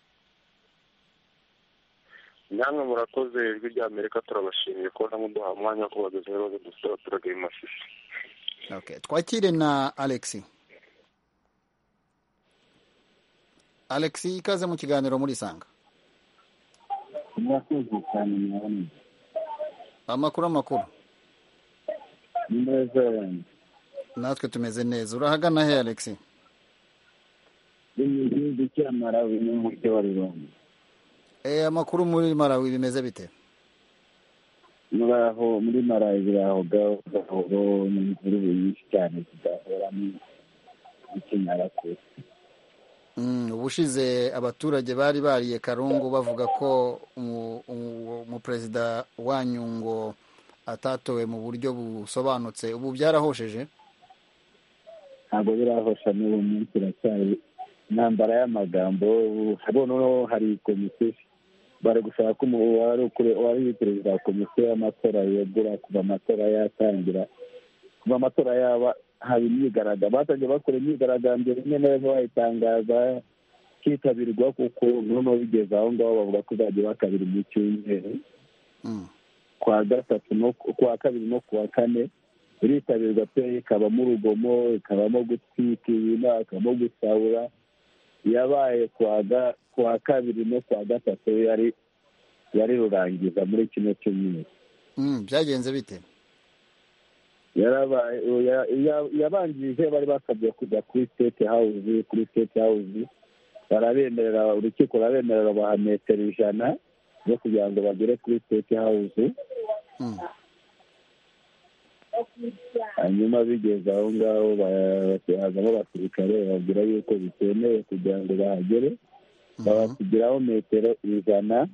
namwe murakoze ijwi ry'Amerika turabashimiye ko namuduha umwanya wo kubagezaho ibibazo dufite abaturage b'i Masisi. Okay, twakire na Alex. Alex ikaze mu kiganiro muri Sanga. Murakoze cyane mwabona. Amakuru amakuru. Neza yanjye. Natwe tumeze neza. Urahagana he Alex? Ni mu gihugu cya Malawi mu mujyi wa Lilongwe. Eh amakuru muri Malawi bimeze bite? Muraho muri Malawi biraho gahoro n'imvura nyinshi cyane zidahora n'ikinyara kose. Mm, ubushize abaturage bari bariye Karungu bavuga ko mu president wanyu ngo atatowe mu buryo busobanutse ubu byarahosheje? Ntabwo birahosha n'ubu munsi racyari nambara y'amagambo habono hari komite bari gushaka ko wari wari perezida wa komisiyo y'amatora yegura kuva amatora yatangira kuva amatora yaba hari imyigaragambyo batangiye bakora imyigaragambyo rimwe na rimwe bayitangaza kitabirwa kuko noneho bigeze aho ngaho bavuga ko bagiye bakabiri mu cyumweru kwa gatatu no kwa kabiri no kwa kane iritabirwa pe ikabamo urugomo ikabamo gutwika ibintu ikabamo gusahura yabaye kwa kabiri no kwa gatatu yari yari rurangiza muri kino cyumweru. Byagenze bite? Yarabaye yabanjije bari basabye kujya kuri state house kuri state house barabemerera urukiko rurabemerera baha metero ijana zo kugira ngo bagere kuri state house. hanyuma bigeze aho ngaho bazamo abasirikare bababwira yuko bitemewe kugira ngo bahagere babashyiraho metero ijana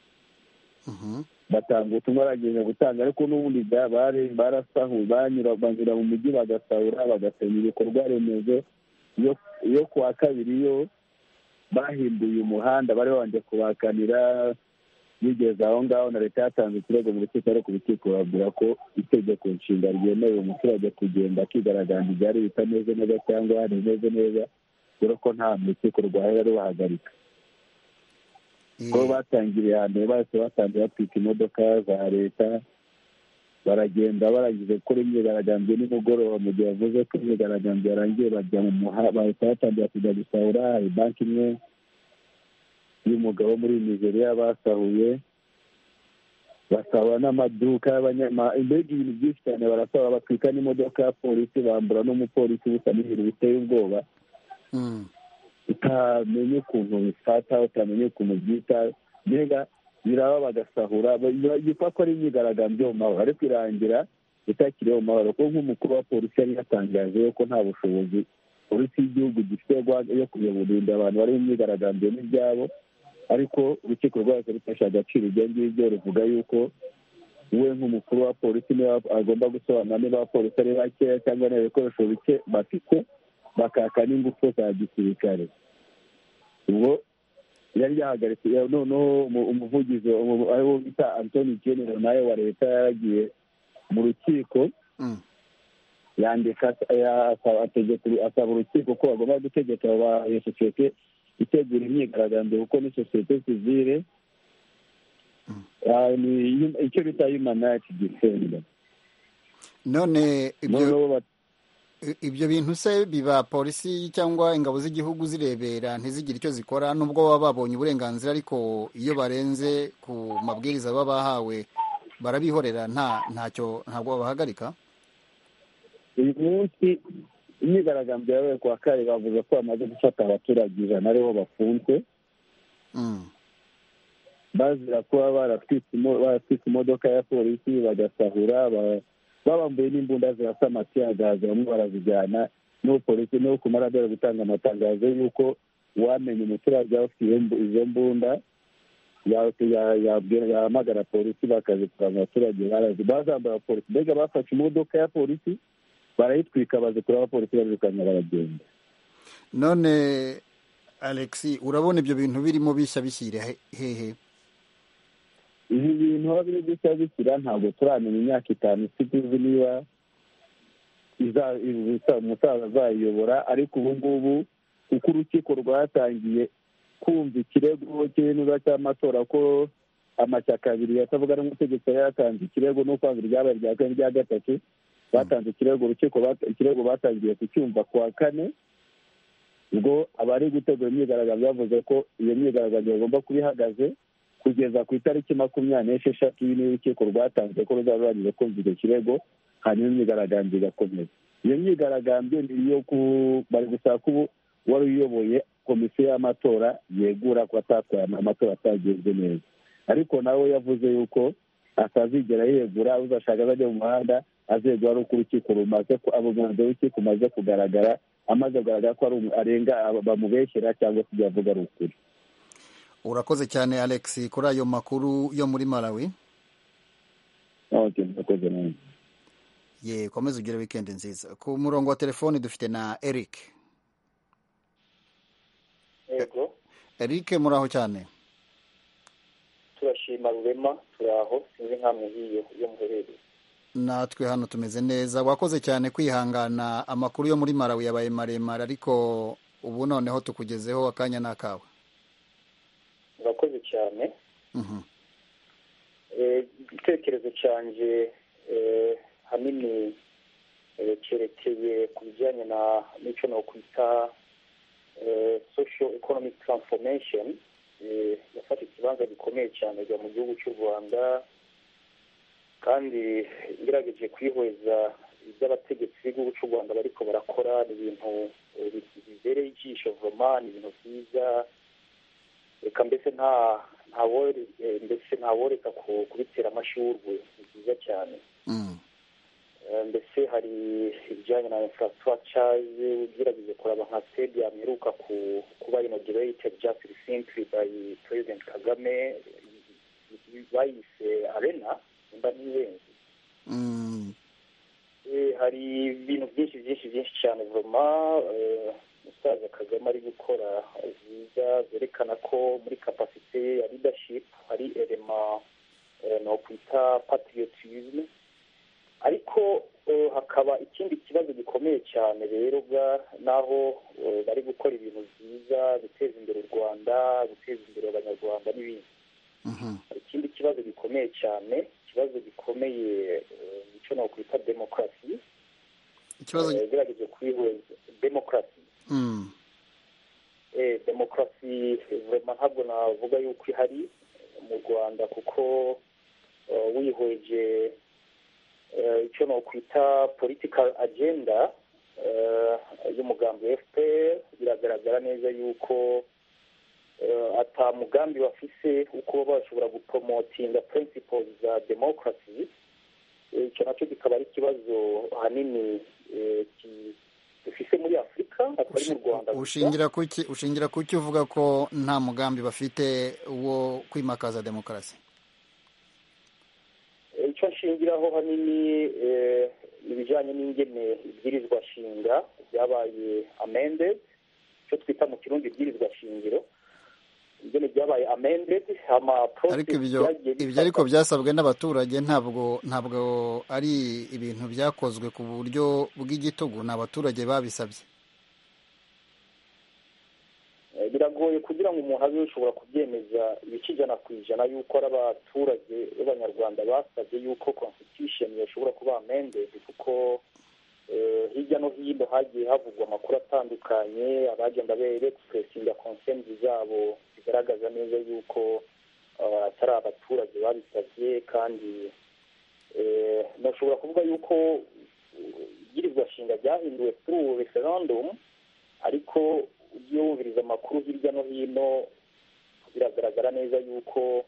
batanga ubutumwa bagenda gutanga ariko n'ubundi bari barasahuye banyura banyura mu mujyi bagasahura bagasenya ibikorwa remezo yo kuwa kabiri yo bahinduye umuhanda bari babanje kubakanira bigeze aho ngaho na leta yatanze ikirego mu rukiko ariko urukiko babwira ko itegeko nshinga ryemerera umuturage kugenda akigaragambya ibyari bitameze neza cyangwa hari bimeze neza dore ko nta mu rukiko rwahera rubahagarika ko batangiriye ahantu bahise batangira batwika imodoka za leta baragenda barangije gukora imyigaragambyo nimugoroba mu gihe bavuze ko imyigaragambyo yarangiye bajya mu muhanda bahita batangira kujya gusahura hari banki imwe y'umugabo muri Nigeria basahuye basahura n'amaduka y'abanyama mbega ibintu byinshi cyane barasahura batwika n'imodoka ya polisi bambura n'umupolisi busa n'ibintu biteye ubwoba utamenye ukuntu bifata utamenye ukuntu byita mbega biraba bagasahura yitwa ko ari imyigaragambyo mu mahoro ariko irangira itakiriho mu mahoro kuko nk'umukuru wa polisi yari yatangaje ko nta bushobozi polisi y'igihugu gifite yo kuyoborinda abantu bari mu myigaragambyo n'ibyabo ariko urukiko rwose rufashe agaciro ibyo ngibyo ruvuga yuko we nk'umukuru wa polisi niba agomba gusobanura niba abapolisi ari bakeya cyangwa nta bikoresho bike bafite bakaka n'ingufu za gisirikare ubwo yari yahagaritse noneho umuvugizi ariwo bita Anthony General nawe wa leta yaragiye mu rukiko yandika asaba urukiko ko bagomba gutegeka iyo sosiyete itegura imyigaragambyo kuko ni sosiyete sivile icyo bita human rights defender. None ibyo ibyo bintu se biba polisi cyangwa ingabo z'igihugu zirebera ntizigire icyo zikora nubwo baba babonye uburenganzira ariko iyo barenze ku mabwiriza baba bahawe barabihorera nta ntacyo ntabwo babahagarika. Uyu munsi imyigaragambyo yabaye ku wa kane bavuze ko bamaze gufata abaturage ijana ariho bafunzwe bazira kuba baratwitse imodoka ya polisi bagasahura babambuye n'imbunda zirasa amatiagaza bamwe barazijyana n'uwo polisi n'uwo ku maradari gutanga amatangazo y'uko wamenye umuturage ufite izo mbunda yahamagara polisi bakazikura mu baturage barazi bazambara polisi mbega bafashe imodoka ya polisi barayitwika bazikura abapolisi babirukanye baragenda. None Alexi urabona ibyo bintu birimo bishya bishyira hehe? Ibi bintu aho biri bishya bishyira ntabwo turamenya imyaka itanu tuzi niba umusaza azayiyobora ariko ubu ngubu kuko urukiko rwatangiye kumva ikirego cy'intuza cy'amatora ko amashyaka abiri yatavuga n'umutegetsi yari yatanze ikirego no kwanga iryabaye rya kane rya gatatu batanze ikirego urukiko ikirego batangiye kucyumva ku wa kane ubwo abari gutegura imyigaragambyo bavuze ko iyo myigaragambyo bagomba kuba ihagaze kugeza ku itariki makumyabiri n'esheshatu y'urukiko rwatanze ko ruzaba rurangije kumva icyo kirego hanyuma imyigaragambyo igakomeza. Iyo myigaragambyo ni iyo bari gusaba ko ubu wari uyoboye komisiyo y'amatora yegura ko atatwaye amatora atagenze neza ariko nawe yavuze yuko atazigera yegura uzashaka azajya mu muhanda azegura ari uko urukiko rumaze abo mwanzuro w'urukiko umaze kugaragara amaze kugaragara ko arenga bamubeshyera cyangwa se ibyo avuga ari ukuri. Urakoze cyane Alex kuri ayo makuru yo muri Malawi. Okay, urakoze neza. Ye komeza ugire weekend nziza. Ku murongo wa telefoni dufite na Eric. Yego. Eric muraho cyane. Turashima Rurema turaho sinzi nkamwe hiyo yo muherereye. Natwe hano tumeze neza. Wakoze cyane kwihangana amakuru yo muri Malawi yabaye maremare ariko ubu noneho tukugezeho akanya nakawe. Urakoze cyane. Mhm. Eh igitekerezo cyanje eh hanini cyerekeye ku bijyanye na n'icyo no kwita social economic transformation yafata ikibanza gikomeye cyane mu gihugu cy'u Rwanda kandi ngerageje kwihweza iby'abategetsi b'igihugu cy'u Rwanda bariko barakora ibintu bibereye ijisho voma ni ibintu byiza reka mbese nta ntawore mbese ntaworeka kubitera amashurwe ni byiza cyane mbese hari ibijyanye na infrastructure ugerageje kuraba nka stadium iheruka kuba inaugurated just recently by President Kagame bayise arena mba ntiyenzi hari ibintu byinshi byinshi byinshi cyane voma umusaza kagame ari gukora nziza zerekana ko muri kapasite ya leadership hari elema no kwita patriotisme, ariko hakaba ikindi kibazo gikomeye cyane rero bwa naho bari gukora ibintu byiza guteza imbere u Rwanda, guteza imbere abanyarwanda n'ibindi. Ikindi kibazo gikomeye cyane, ikibazo gikomeye nicyo no kwita demokarasi. Ikibazo gerageje kwihweza demokarasi. Mm. Eh demokarasi vraiment ntabwo navuga yuko ihari mu Rwanda, kuko uh, wihweje uh, icyo no kwita political agenda uh, y'umugambi wa F P R, biragaragara neza yuko uh, ata mugambi bafise uko bashobora gupromotinga principles za democracy. Icyo nacyo kikaba ari ikibazo hanini dufise muri Afurika, atari mu Rwanda. Ushingira kuki ushingira kuki uvuga ko nta mugambi bafite wo kwimakaza demokarasi? Icyo nshingiraho hanini ibijyanye n'ingene ibwirizwa shinga byabaye amended, icyo twita mu Kirundi ibwirizwa shingiro, ingene byabaye amended, ama ariko ibyo ibyo ariko byasabwe n'abaturage, ntabwo ntabwo ari ibintu byakozwe ku buryo bw'igitugu, n'abaturage babisabye. Biragoye kugira ngo umuntu abe ushobora kubyemeza ibice ijana ku ijana yuko ari abaturage b'abanyarwanda basabye yuko constitution yashobora kuba amended, kuko hirya no hino hagiye havugwa amakuru atandukanye, abagenda beexpressinga concerns zabo bigaragaza neza yuko atari abaturage babisabye. Kandi nashobora kuvuga yuko ibwirizwa shinga ryahinduwe through referendum, ariko ugiye wumviriza amakuru hirya no hino biragaragara neza yuko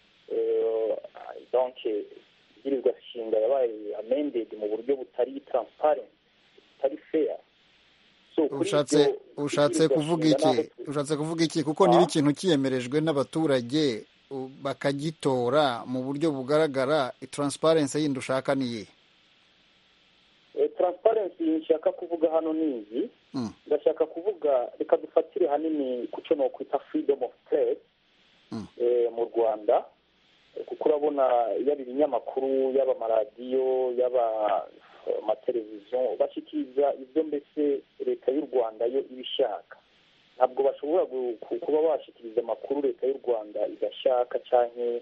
donc ibwirizwa shinga yabaye amended mu buryo butari transparent, butari fair. ushatse ushatse kuvuga iki ushatse kuvuga iki kuko niba ikintu kiyemerejwe n'abaturage bakagitora mu buryo bugaragara, transparency yindi ushaka niye? Transparency nshaka kuvuga hano nizi, ndashaka kuvuga reka dufatire hanini kuco no kwita freedom of press mu Rwanda, kuko urabona yaba ibinyamakuru, yaba amaradiyo, yaba amateleviziyo bashikiriza ibyo mbese leta y'u Rwanda yo ibishaka. Ntabwo bashobora kuba bashikiriza amakuru leta y'u Rwanda igashaka cyane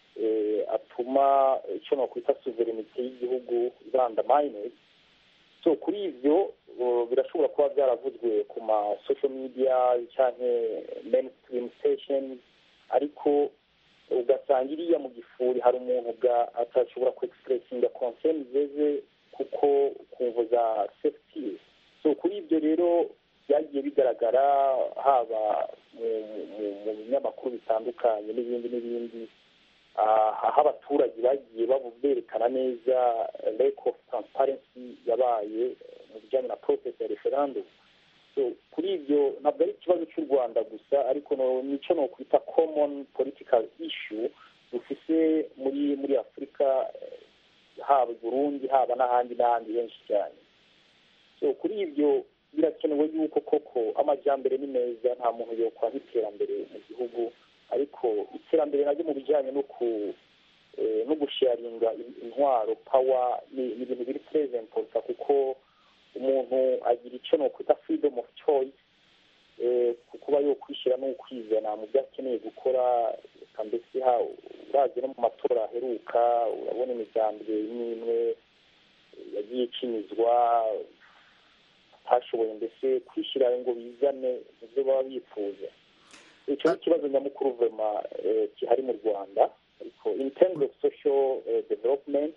atuma icyo no kwita sovereignty y'igihugu undermined. So kuri ivyo birashobora kuba byaravuzwe ku ma social media cyane mainstream stations, ariko ugasanga iriya mu gifuri hari umuntu ga atashobora ku expressinga concerns zeze kuko kumvo za safety. So kuri ivyo rero byagiye bigaragara haba mu binyamakuru bitandukanye n'ibindi n'ibindi, aho abaturage bagiye berekana neza lack of transparency yabaye mu bijyanye na process ya referendum. So kuri ibyo ntabwo ari ikibazo cy'u Rwanda gusa, ariko nicyo no kwita common political issue dufise muri muri Afurika, haba Burundi haba n'ahandi n'ahandi henshi cyane. So kuri ibyo birakenewe yuko koko amajyambere ni meza, nta muntu yokwanga iterambere mu gihugu, ariko iterambere naryo mu bijyanye no ku no gusharinga intwaro power ni ibintu biri present, kuko umuntu agira icyo no kwita freedom of choice, kuba yo kwishyira no kwizana mu byo akeneye gukora. Mbese ha uraje no mu matora aheruka urabona imigambwe n'imwe yagiye ikinizwa, atashoboye mbese kwishyira ngo bizane ibyo baba bifuza. Icyo kibazo nyamukuru vema kihari mu Rwanda, ariko in terms of social development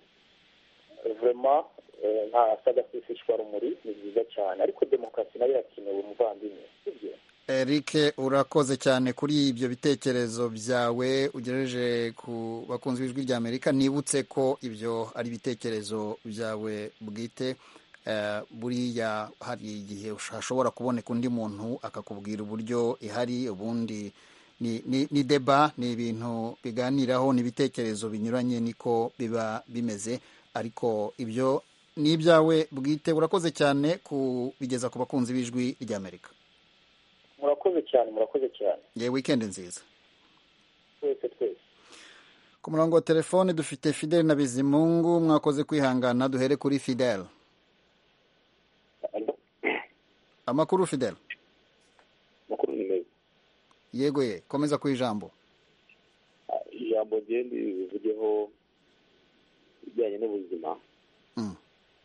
vema nta sagaseseshwa rumuri, ni byiza cyane, ariko demokarasi nayo irakenewe umuvandimwe, sibyo? Eric, urakoze cyane kuri ibyo bitekerezo byawe ugereje ku bakunzi b'Ijwi rya Amerika. Nibutse ko ibyo ari ibitekerezo byawe bwite, buriya hari igihe hashobora kuboneka undi muntu akakubwira uburyo ihari, ubundi ni ni, ni deba, ni ibintu biganiraho, ni ibitekerezo binyuranye, niko biba bimeze, ariko ibyo ni ibyawe bwite. Urakoze cyane kubigeza ku bakunzi b'Ijwi rya Amerika. murakoze cyane murakoze cyane ye weekend nziza twese twese. ku murongo wa telefone dufite Fidel na Bizimungu, mwakoze kwihangana, duhere kuri Fidel. Amakuru Fidel? Makuru ni meza. Yego ye, komeza ku ijambo. Ijambo gende bivugeho bijyanye n'ubuzima. Mm.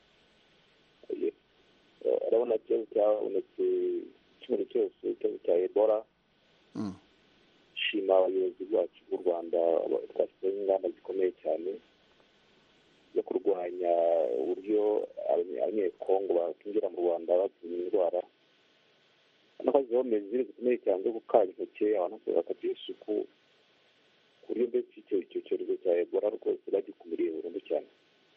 Urabona ikibazo cyabonetse kimwe cyose ikibazo cya Ebola. Mm. Shima abayobozi bacu b'u Rwanda twashyizeho ingamba zikomeye cyane zo kurwanya uburyo abanyekongo bakinjira mu Rwanda bapima indwara. N'abashyizeho mezire zikomeye cyane zo gukara intoki, abantu bakagira isuku ku buryo mbese icyo cyorezo cya Ebola rwose bagikumiriye burundu cyane.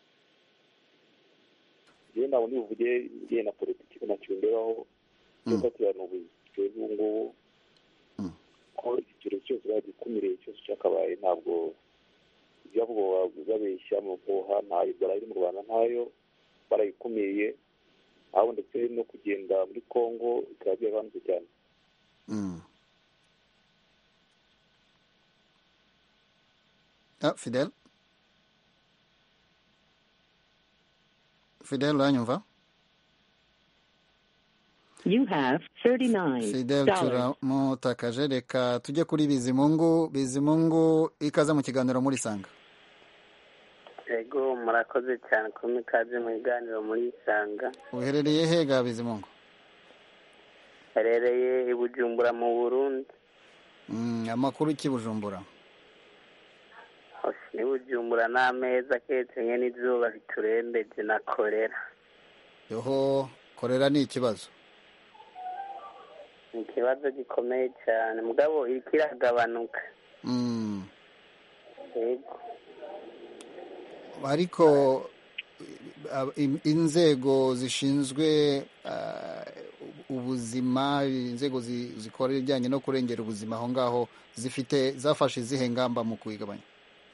Rero ntabwo nibuvuge ibijyanye na politiki ntacyo nderaho cyangwa tuyana ubuzima bw'ubu ko icyorezo cyose bagikumiriye cyose cyakabaye, ntabwo ibyavuga babeshya mu buha nta Ebola iri mu Rwanda ntayo, barayikumiriye aho ndetse no kugenda muri Congo bikaba byagabanutse cyane. Ah, Fidel? Fidel, uranyumva? You have thirty-nine Fidel dollars. turamutakaje, reka tujye kuri Bizimungu. Bizimungu, ikaze mu kiganiro muri Sanga. Ego murakoze cyane kuma ikaze mu kiganiro muri Sanga. Uherereye hega Bizimungu? Herereye i Bujumbura mu Burundi. Mm, amakuru ki Bujumbura? Ni Bujumbura n'ameza ketse nke n'izuba riturembeje na korera. Yoho, korera ni ikibazo. Ni ikibazo gikomeye cyane mugabo ikiragabanuka. Mm. Ego. Ariko inzego zishinzwe ubuzima, inzego zikorera ibijyanye no kurengera ubuzima aho ngaho zifite zafashe izihe ngamba mu kwigabanya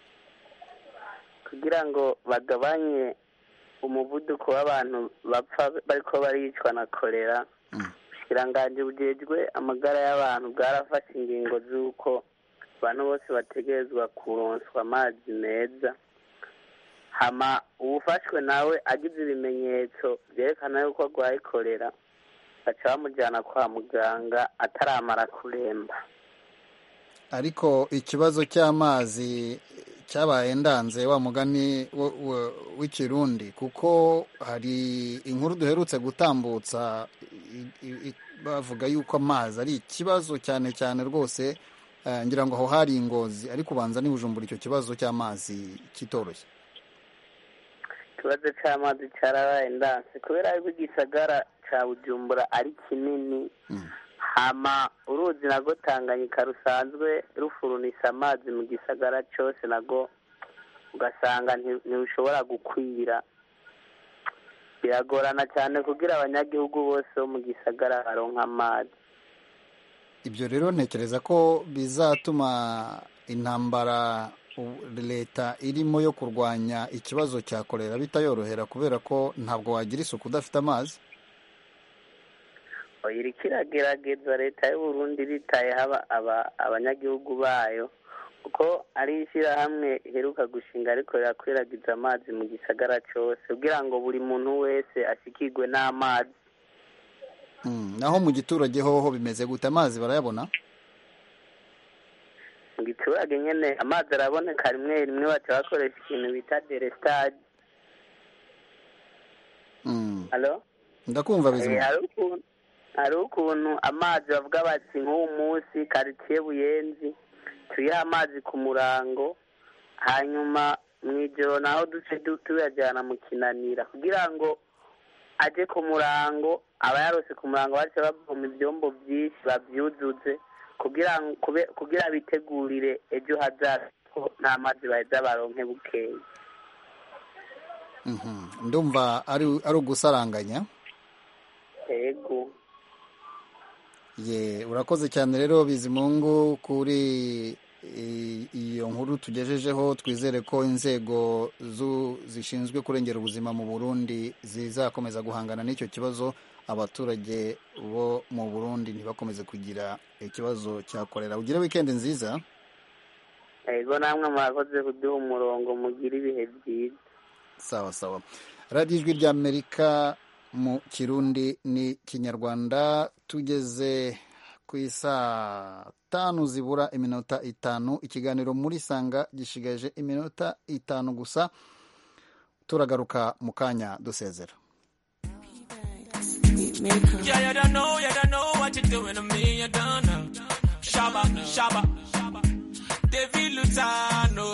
kugira ngo bagabanye umuvuduko w'abantu bapfa bariko baricwa na korera? Ubushikiranganje bujejwe amagara y'abantu bwarafashe ingingo z'uko abantu bose bategerezwa kuronswa amazi meza, hama uwufashwe nawe agize ibimenyetso byerekana yuko arwaye korera baca bamujyana kwa muganga ataramara kuremba. Ariko ikibazo cy'amazi cyabaye ndanze wa mugani w'ikirundi, kuko hari inkuru duherutse gutambutsa bavuga yuko amazi ari ikibazo cyane cyane rwose, ngira ngo aho hari Ingozi, ariko ubanza ni Bujumbura icyo kibazo cy'amazi kitoroshye. Ikibazo cy'amazi cyarabaye ndanse kubera yuko igisagara cya Bujumbura ari kinini. Hama uruzi nago Tanganyika rusanzwe rufurunisa amazi mu gisagara cyose, nago ugasanga ntirushobora gukwira. Biragorana cyane kugira abanyagihugu bose bo mu gisagara baronka amazi. Ibyo rero ntekereza ko bizatuma intambara leta irimo yo kurwanya ikibazo cya korera bitayorohera, kubera ko ntabwo wagira isuku udafite amazi. Iri kiragerageza leta y'u Burundi ritayeho abanyagihugu bayo, kuko ari ishyirahamwe iheruka gushinga ariko rirakwiragiza amazi mu gisagara cyose kugira ngo buri muntu wese ashikirwe n'amazi. Naho mu giturage hoho bimeze gute, amazi barayabona? Mu giturage nyine amazi araboneka rimwe rimwe, baca bakoresha ikintu bita delestage. Halo? Ndakumva Bizimungu. Hari ukuntu amazi bavuga bati nk'uwo munsi quartier Buyenzi tuyiha amazi ku murango, hanyuma mu ijoro naho duce tuyajyana mu Kinanira kugira ngo aje ku murango, aba yarose ku murango bace bavoma ibyombo byinshi babyuzuze kugira kugira bitegurire ejo hazaza ko nta mazi baheza baronke bukeye. Ndumva ari ari ugusaranganya. Ego. Ye, urakoze cyane rero Bizimungu kuri iyo nkuru tugejejeho, twizere ko inzego zishinzwe kurengera ubuzima mu Burundi zizakomeza guhangana n'icyo kibazo, abaturage bo mu Burundi ntibakomeze kugira ikibazo cya kolera. Ugire weekend nziza. Ego namwe mwakoze kuduha umurongo, mugira ibihe byiza. Sawa sawa. Radio Ijwi rya Amerika mu Kirundi ni Kinyarwanda, tugeze ku isaa tanu zibura iminota itanu. Ikiganiro muri Sanga gishigaje iminota itanu gusa, turagaruka mu kanya dusezera. Yeah, you don't know, you don't know what you're doing to me, you don't know. Shaba, shaba, David Lutano.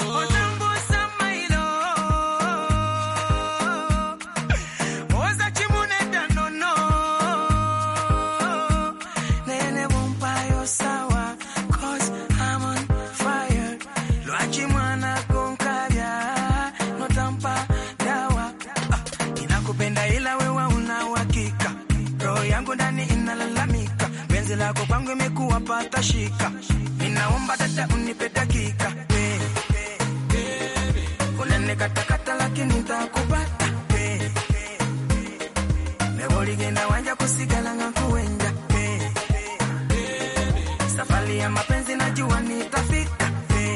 Lako kwangu imekuwa pata shika, ninaomba dada unipe dakika, unanikata lakini nitakupata, meboli genda wanja kusigala ngakuenja, safari ya mapenzi najua nitafika,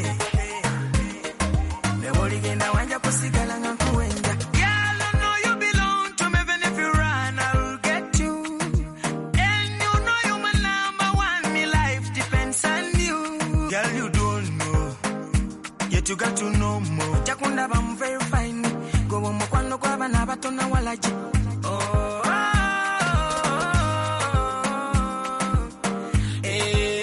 meboli genda wanja kusigala ngakuenja. You got to know more. Jakunda bam very fine. Go on kwano kwa bana bato na walaji. Oh. Eh.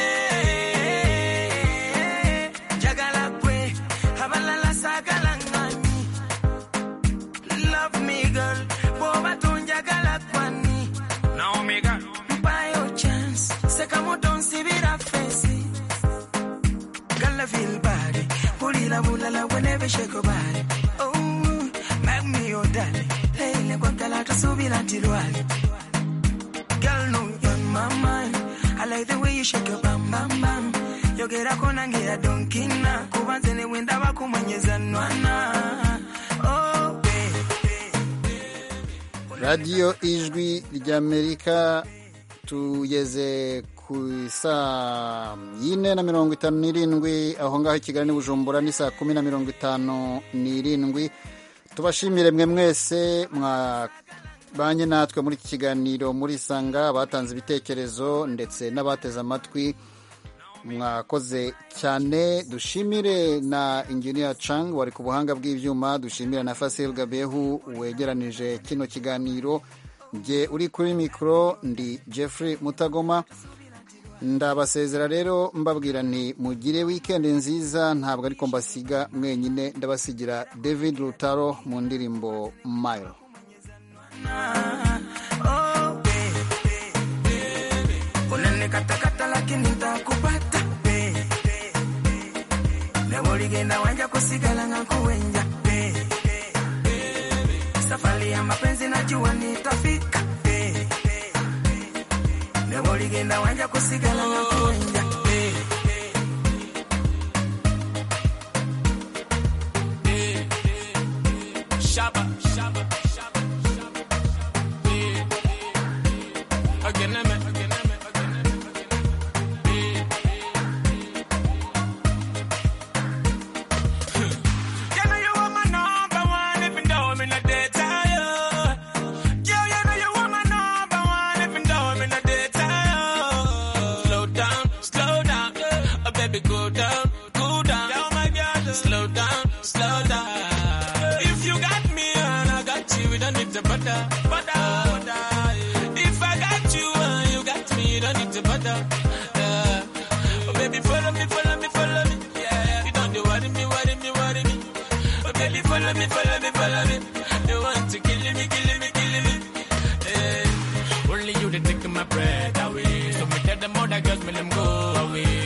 Jagala kwe habalala sagalangani. Love me girl. Bo bato jagala kwani. Now me girl. By your chance. Sekamo don't see it face. Girl I feel bad. Pulila bulala whenever shake your body. Oh, make me your darling. Leile kwa kala tusubila tilwali. Girl, no, you're my mind. I like the way you shake your bam bam bam. Yogera kona ngira donkina. Kubanze ne wenda bakumanyeza nwana. Oh, baby. Radio Ijwi rya Amerika, tugeze ku saa yine na mirongo itanu n'irindwi, aho ngaho Kigali Bujumbura ni saa kumi na mirongo itanu n'irindwi. Tubashimire mwe mwese mwabanye natwe muri iki kiganiro muri Sanga, batanze ibitekerezo ndetse n'abateze amatwi, mwakoze cyane. Dushimire na Engineer Chang wari ku buhanga bw'ibyuma, dushimira na Fasil Gabehu wegeranije kino kiganiro. Nge uri kuri mikro ndi Jeffrey Mutagoma, ndabasezera rero mbabwira nti mugire weekend nziza, ntabwo ariko mbasiga mwenyine, ndabasigira David Lutaro mu ndirimbo Mile. Oh, unanikata lakini nitakupata, meboli genda wanja kusigala ngakuenja, safari ya mapenzi najua nitafika, meboli genda wanja kusigala ngakuenja. Shaba, shaba, shaba, shaba. Again, again, again, again, you know you are my number one, even though I'm in a daytime. Girl, you know you are my number one, even though I'm in a daytime. Slow down, slow down, oh baby, go down, go down. Oh my God, slow down, slow down. If you got me and I got you, we don't need to butter, butter, butter. If I got you and you got me, you don't need to butter. Yeah. Oh baby, follow me, follow me, follow me. Yeah, you don't do worry me, worry me, worry me. Oh baby, follow me, follow me, follow me. You want to kill me, kill me, kill me. Hey. Only you to take my breath away. So me tell them other girls, me them go away.